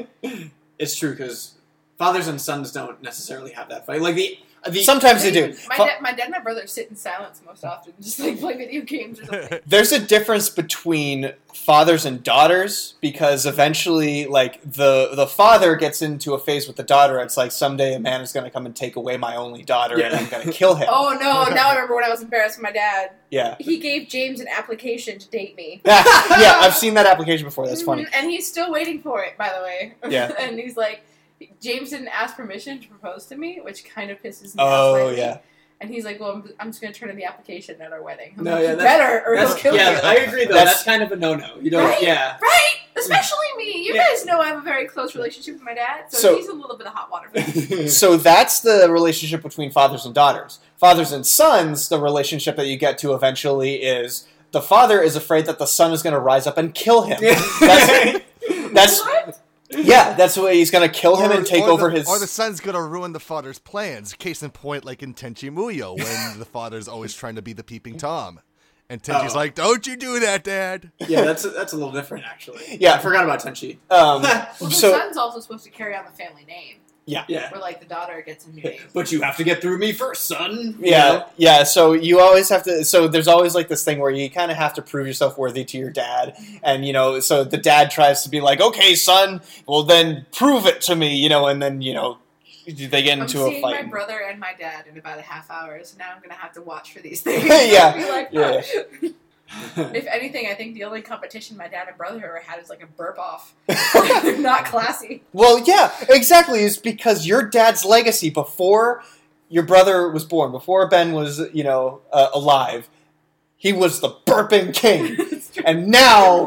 It's true because fathers and sons don't necessarily have that fight. Like the the Sometimes they do. My, Fa- dad, my dad and my brother sit in silence most often, just like play video games or something. There's a difference between fathers and daughters because eventually, like the the father gets into a phase with the daughter. It's like someday a man is going to come and take away my only daughter, and Yeah. I'm going to kill him. Oh no! Now I remember when I was embarrassed with my dad. Yeah, He gave James an application to date me. yeah. I've seen that application before. That's funny. Mhm, and he's still waiting for it, by the way. Yeah. And he's like, James didn't ask permission to propose to me, which kind of pisses me Oh, off. slightly. yeah. And he's like, well, I'm, I'm just going to turn in the application at our wedding. I'm No, like, yeah, you that's- better, or That's, he'll kill yeah, you. I agree though. That's- That's, kind of a no no. You don't. Right? Yeah. Right? Especially me. You Yeah. guys know I have a very close relationship with my dad, so, So- he's a little bit of hot water for me. So that's the relationship between fathers and daughters. Fathers and sons, the relationship that you get to eventually is the father is afraid that the son is going to rise up and kill him. That's, that's What? yeah, that's the way he's going to kill him Or- and take or over the, his. Or the son's gonna ruin the father's plans. Case in point, like in Tenchi Muyo, when the father's always trying to be the peeping Tom. And Tenchi's Oh. like, don't you do that, Dad. Yeah, that's a, that's a little different, actually. Yeah. I forgot about Tenchi. Um, Well, the so son's also supposed to carry on the family name, Yeah. where like the daughter gets a new name. But you have to get through me first, son. You yeah, know? yeah. So you always have to. So there's always like this thing where you kind of have to prove yourself worthy to your dad, and you know, so the dad tries to be like, "Okay, son, well then prove it to me," you know, and then you know, they get I'm into a seeing fight. my brother and my dad in about a half hour, so now I'm gonna have to watch for these things. Yeah, Be like, yeah. huh. If anything, I think the only competition my dad and brother ever had is like a burp off. They're not classy. Well, yeah, exactly. It's because your dad's legacy before your brother was born, before Ben was, you know, uh, alive, he was the burping king, and now,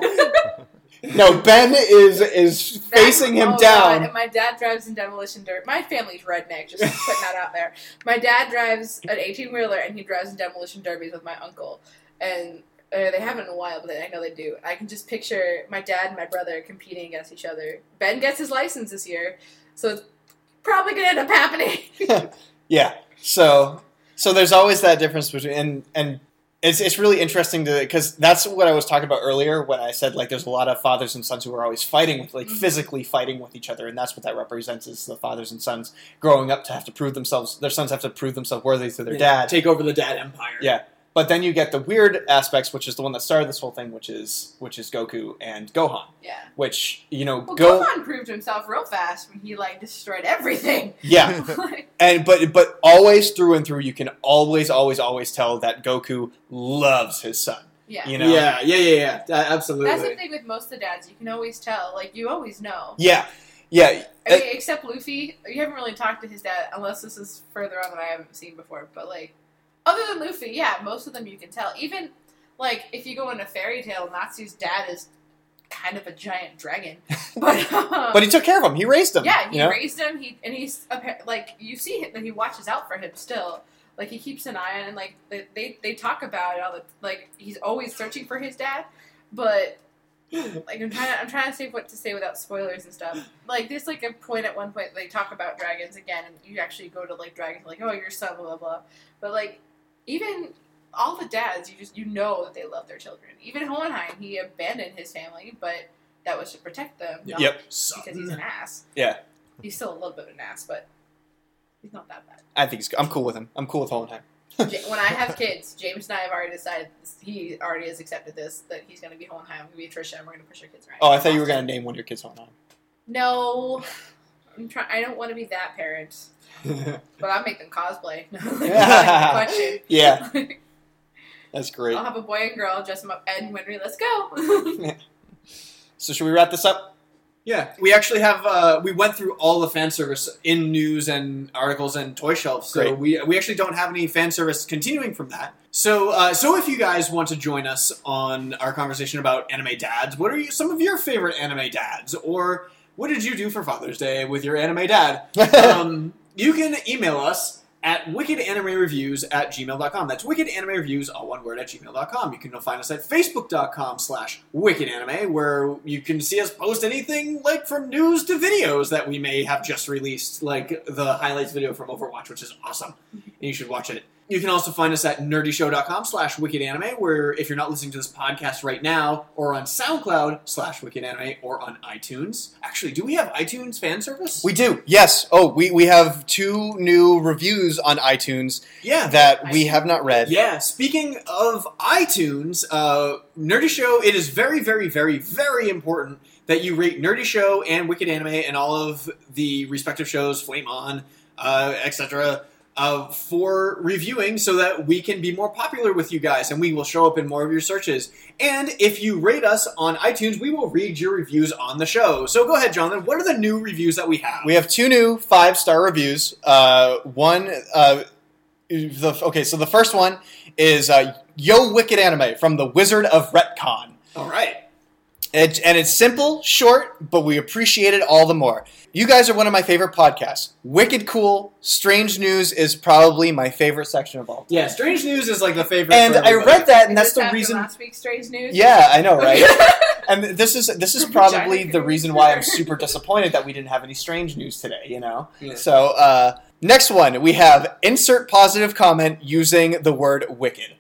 no, Ben is is facing him Oh, down. God, and my dad drives in demolition dirt. My family's redneck, just putting that out there. My dad drives an eighteen wheeler, and he drives in demolition derbies with my uncle, and. Uh, they haven't in a while, but I know they do. I can just picture my dad and my brother competing against each other. Ben gets his license this year, so it's probably going to end up happening. Yeah. So so there's always that difference between and and it's it's really interesting to because that's what I was talking about earlier when I said like there's a lot of fathers and sons who are always fighting with like Mhm. physically fighting with each other, and that's what that represents is the fathers and sons growing up to have to prove themselves. Their sons have to prove themselves worthy to their Yeah, dad. Take over the dad empire. Yeah. But then you get the weird aspects, which is the one that started this whole thing, which is which is Goku and Gohan, Yeah. which you know Well, Go Gohan proved himself real fast when he, like, destroyed everything. yeah. Like, And but but always through and through, you can always always always tell that Goku loves his son. yeah. You know, Yeah, yeah, yeah, yeah. Uh, absolutely. That's the thing with most of the dads. You can always tell. Like, you always know. yeah, yeah. I mean, except Luffy. You haven't really talked to his dad, unless this is further on that I haven't seen before. But, like, other than Luffy, yeah, most of them you can tell. Even, like, if you go into Fairy Tail, Natsu's dad is kind of a giant dragon. But, um, But he took care of him. He raised him. yeah, he you know? raised him. He and he's appa- like you see him, that he watches out for him still. Like he keeps an eye on, and like they they, they talk about it all the like he's always searching for his dad. But like I'm trying to I'm trying to say what to say without spoilers and stuff. Like there's like a point at one point they talk about dragons again, and you actually go to like dragons like oh your son blah blah blah. But like even all the dads, you just you know that they love their children. Even Hohenheim, he abandoned his family, but that was to protect them. Not Yep. because he's an ass. Yeah. He's still a little bit of an ass, but he's not that bad. I think he's, I'm cool with him. I'm cool with Hohenheim. Ja- when I have kids, James and I have already decided, this, he already has accepted this, that he's going to be Hohenheim, I'm going to be Trisha, and we're going to push our kids around. Oh, I thought you were going to name one of your kids Hohenheim. No. I'm try- I don't want to be that parent, but I'll make them cosplay. Question. Yeah, that's great. I'll have a boy and girl, dress them up, Ed and Winry, let's go. So should we wrap this up? Yeah, we actually have. Uh, we went through all the fan service in news and articles and toy shelves. So Great. we we actually don't have any fan service continuing from that. So uh, so if you guys want to join us on our conversation about anime dads, what are you, some of your favorite anime dads, or what did you do for Father's Day with your anime dad? um, you can email us at wickedanimereviews at gmail dot com. That's wickedanimereviews, all one word, at gmail dot com. You can find us at facebook dot com slash wickedanime, where you can see us post anything like from news to videos that we may have just released, like the highlights video from Overwatch, which is awesome. And you should watch it. You can also find us at nerdyshow dot com slash wickedanime, where if you're not listening to this podcast right now, or on SoundCloud slash wickedanime, or on iTunes. Actually, do we have iTunes fan service? We do, yes. Oh, we, we have two new reviews on iTunes yeah. that we have not read. Yeah, speaking of iTunes, uh, Nerdy Show, it is very, very, very, very important that you rate Nerdy Show and Wicked Anime and all of the respective shows, Flame On, uh, et cetera, uh, for reviewing so that we can be more popular with you guys and we will show up in more of your searches. And if you rate us on iTunes, we will read your reviews on the show. So go ahead, Jonathan. What are the new reviews that we have? We have two new five-star reviews. Uh, one, uh, the okay, so the first one is uh, Yo Wicked Anime from the Wizard of Retcon. All right. It, and it's simple, short, but we appreciate it all the more. You guys are one of my favorite podcasts. Wicked cool. Strange News is probably my favorite section of all time. Yeah, Strange News is like the favorite. And for I everybody. read that, and Is that's this the after reason. Last week's strange news. Yeah, I know, right? And this is this is probably Vagina the reason why I'm super disappointed that we didn't have any Strange News today. You know. Yeah. So uh, next one, we have insert positive comment using the word wicked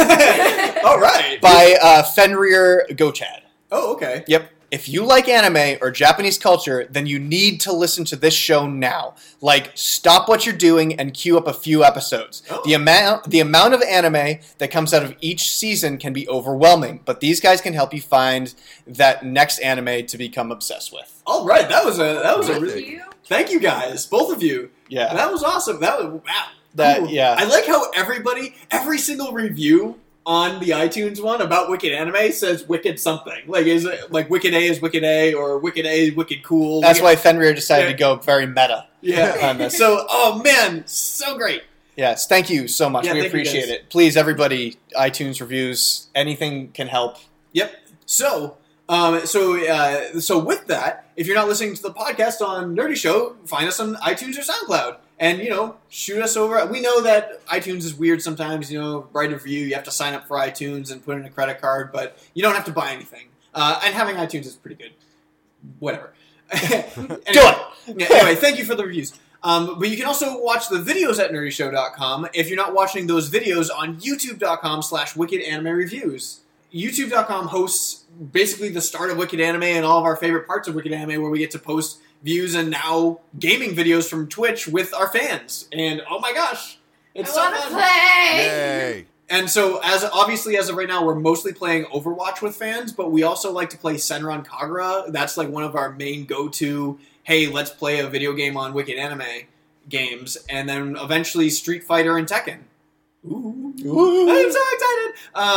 All right. by uh, Fenrir Gochad. Oh, okay. Yep. If you like anime or Japanese culture, then you need to listen to this show now. Like, stop what you're doing and queue up a few episodes. Oh. The amount the amount of anime that comes out of each season can be overwhelming, but these guys can help you find that next anime to become obsessed with. All right. That was a that was a Thank really. you. Thank you guys, both of you. Yeah. That was awesome. That was wow. That- Cool. yeah. I like how everybody, every single review on the iTunes one about Wicked Anime says Wicked something. Like is it like Wicked A is Wicked A or Wicked A is Wicked Cool. That's Wicked- why Fenrir decided Yeah. to go very meta Yeah. on this. So, oh man, so great. Yes, thank you so much. Yeah, we thank you, appreciate guys. it. Please, everybody, iTunes reviews, anything can help. Yep. So, um, so, uh, so with that, if you're not listening to the podcast on Nerdy Show, find us on iTunes or SoundCloud, and you know, shoot us over. We know that iTunes is weird sometimes. You know, write a review. You have to sign up for iTunes and put in a credit card, but you don't have to buy anything. Uh, and having iTunes is pretty good. Whatever. Anyway, Do it! Yeah, anyway, thank you for the reviews. Um, but you can also watch the videos at nerdy show dot com if you're not watching those videos on youtube dot com slash wicked anime reviews. youtube dot com hosts basically the start of Wicked Anime and all of our favorite parts of Wicked Anime, where we get to post views and now gaming videos from Twitch with our fans. And oh my gosh, it's I so want to fun. play. Yay! And so, as obviously as of right now, we're mostly playing Overwatch with fans, but we also like to play Senran Kagura. That's like one of our main go-to, hey, let's play a video game on Wicked Anime games. And then eventually Street Fighter and Tekken. Ooh. Ooh. I'm so excited!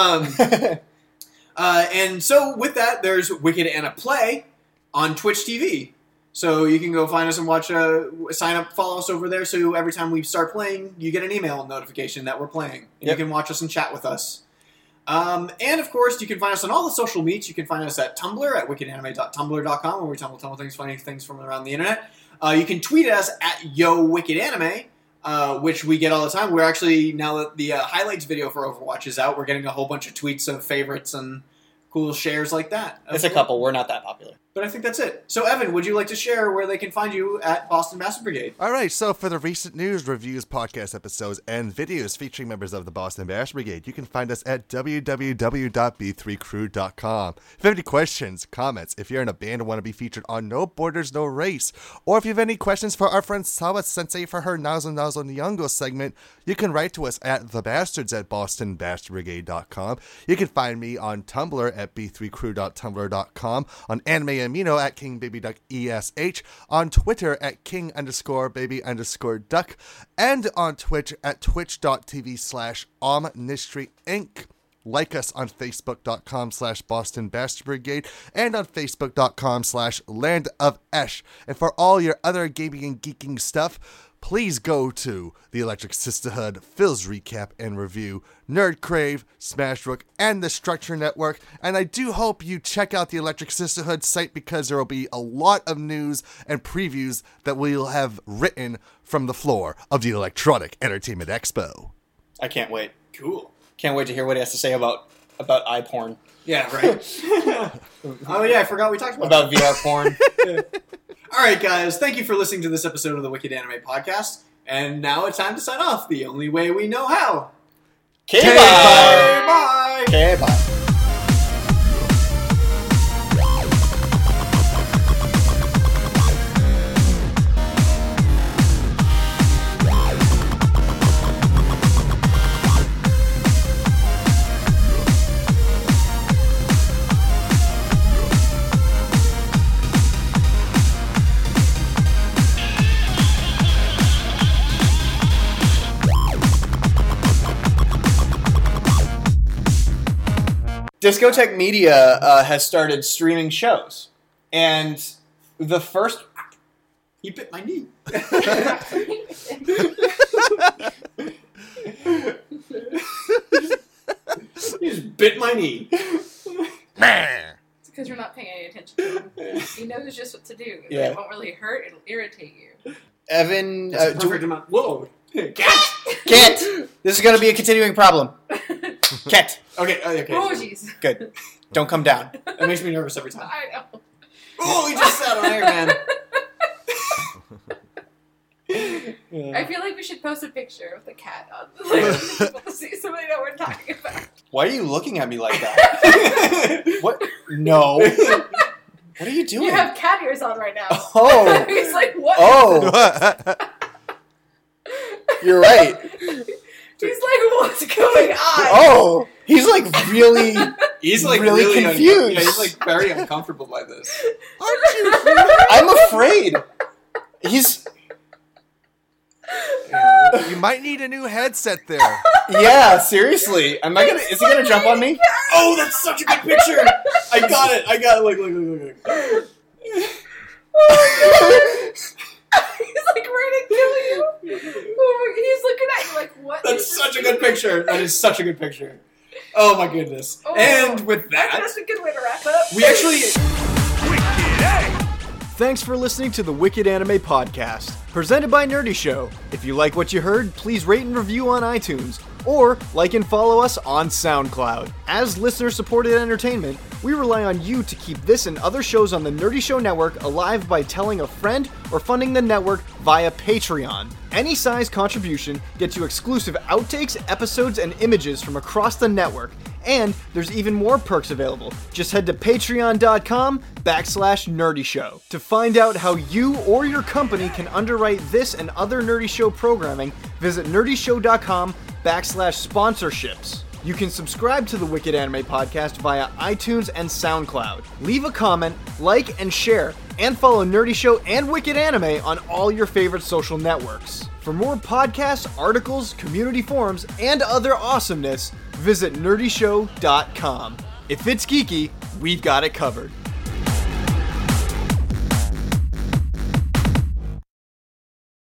Um, uh, and so, with that, there's Wicked Anna Play on Twitch T V. So you can go find us and watch, uh, sign up, follow us over there, so every time we start playing, you get an email notification that we're playing. And Yep. you can watch us and chat with us. Um, and, of course, you can find us on all the social meets. You can find us at Tumblr, at wicked anime dot tumblr dot com, where we tumble, tumble things, funny things from around the internet. Uh, you can tweet us at YoWickedAnime, uh, which we get all the time. We're actually, now that the uh, highlights video for Overwatch is out, we're getting a whole bunch of tweets of favorites and cool shares like that. It's a couple. We're not that popular. But I think that's it. So, Evan, would you like to share where they can find you at Boston Master Brigade? All right, so for the recent news, reviews, podcast episodes, and videos featuring members of the Boston Bash Brigade, you can find us at w w w dot b three crew dot com. If you have any questions, comments, if you're in a band and want to be featured on No Borders, No Race, or if you have any questions for our friend Sawa Sensei for her Nazo Nazo Nyongo segment, you can write to us at thebastards at boston bash brigade dot com. You can find me on Tumblr at b three crew dot tumblr dot com, on Anime Amino at king baby duck e s h, on Twitter at king underscore baby underscore duck, and on Twitch at twitch dot t v slash omnistry inc. Like us on facebook dot com slash Boston Bastard Brigade and on facebook dot com slash Land of Esh. And for all your other gaming and geeking stuff, please go to the Electric Sisterhood, Phil's Recap and Review, Nerd Crave, Smashbook, and the Structure Network. And I do hope you check out the Electric Sisterhood site, because there will be a lot of news and previews that we'll have written from the floor of the Electronic Entertainment Expo. I can't wait. Cool. Can't wait to hear what he has to say about about eye porn, Yeah, right. Oh, yeah, I forgot we talked about about V R porn. All right, guys, thank you for listening to this episode of the Wicked Anime Podcast. And now it's time to sign off the only way we know how. Okay, Bye! bye. Bye! Okay, bye. Discotech Media uh, has started streaming shows, and the first He bit my knee. He just bit my knee. Meh. Because because you're not paying any attention to him. He knows just what to do. Yeah. It won't really hurt. It'll irritate you. Evan, That's uh, a do perfect amount. Whoa. Cat! Cat! This is going to be a continuing problem. Cat! Okay, uh, okay. Oh, jeez. Good. Don't come down. That makes me nervous every time. I know. Oh, he just sat on Iron Man. I feel like we should post a picture of the cat on like, for people to see so they know what we're talking about. Why are you looking at me like that? What? No. What are you doing? You have cat ears on right now. Oh. He's like, what? Oh. You're right. He's like, what's going on? Oh. He's like really... He's like Really really, confused. Un- yeah, he's like very uncomfortable by this. I'm afraid. He's... You might need a new headset there. Yeah, seriously. Am I gonna... Is he gonna jump on me? Oh, that's such a good picture. I got it. I got it. Look, look, look, look, look. He's like ready to kill you. Oh, he's looking at you like, what? That's is such this? a good picture. That is such a good picture. Oh my goodness. Oh, And with I think that, that's a good way to wrap up. we actually... Thanks for listening to the Wicked Anime Podcast, presented by Nerdy Show. If you like what you heard, please rate and review on iTunes, or like and follow us on SoundCloud. As listener-supported entertainment, we rely on you to keep this and other shows on the Nerdy Show Network alive by telling a friend or funding the network via Patreon. Any size contribution gets you exclusive outtakes, episodes, and images from across the network. And there's even more perks available. Just head to patreon.com backslash nerdy show to find out how you or your company can underwrite this and other Nerdy Show programming. Visit nerdyshow.com backslash sponsorships. You can subscribe to the Wicked Anime Podcast via iTunes and SoundCloud. Leave a comment, like, and share, and follow Nerdy Show and Wicked Anime on all your favorite social networks. For more podcasts, articles, community forums, and other awesomeness, visit nerdy show dot com. If it's geeky, we've got it covered.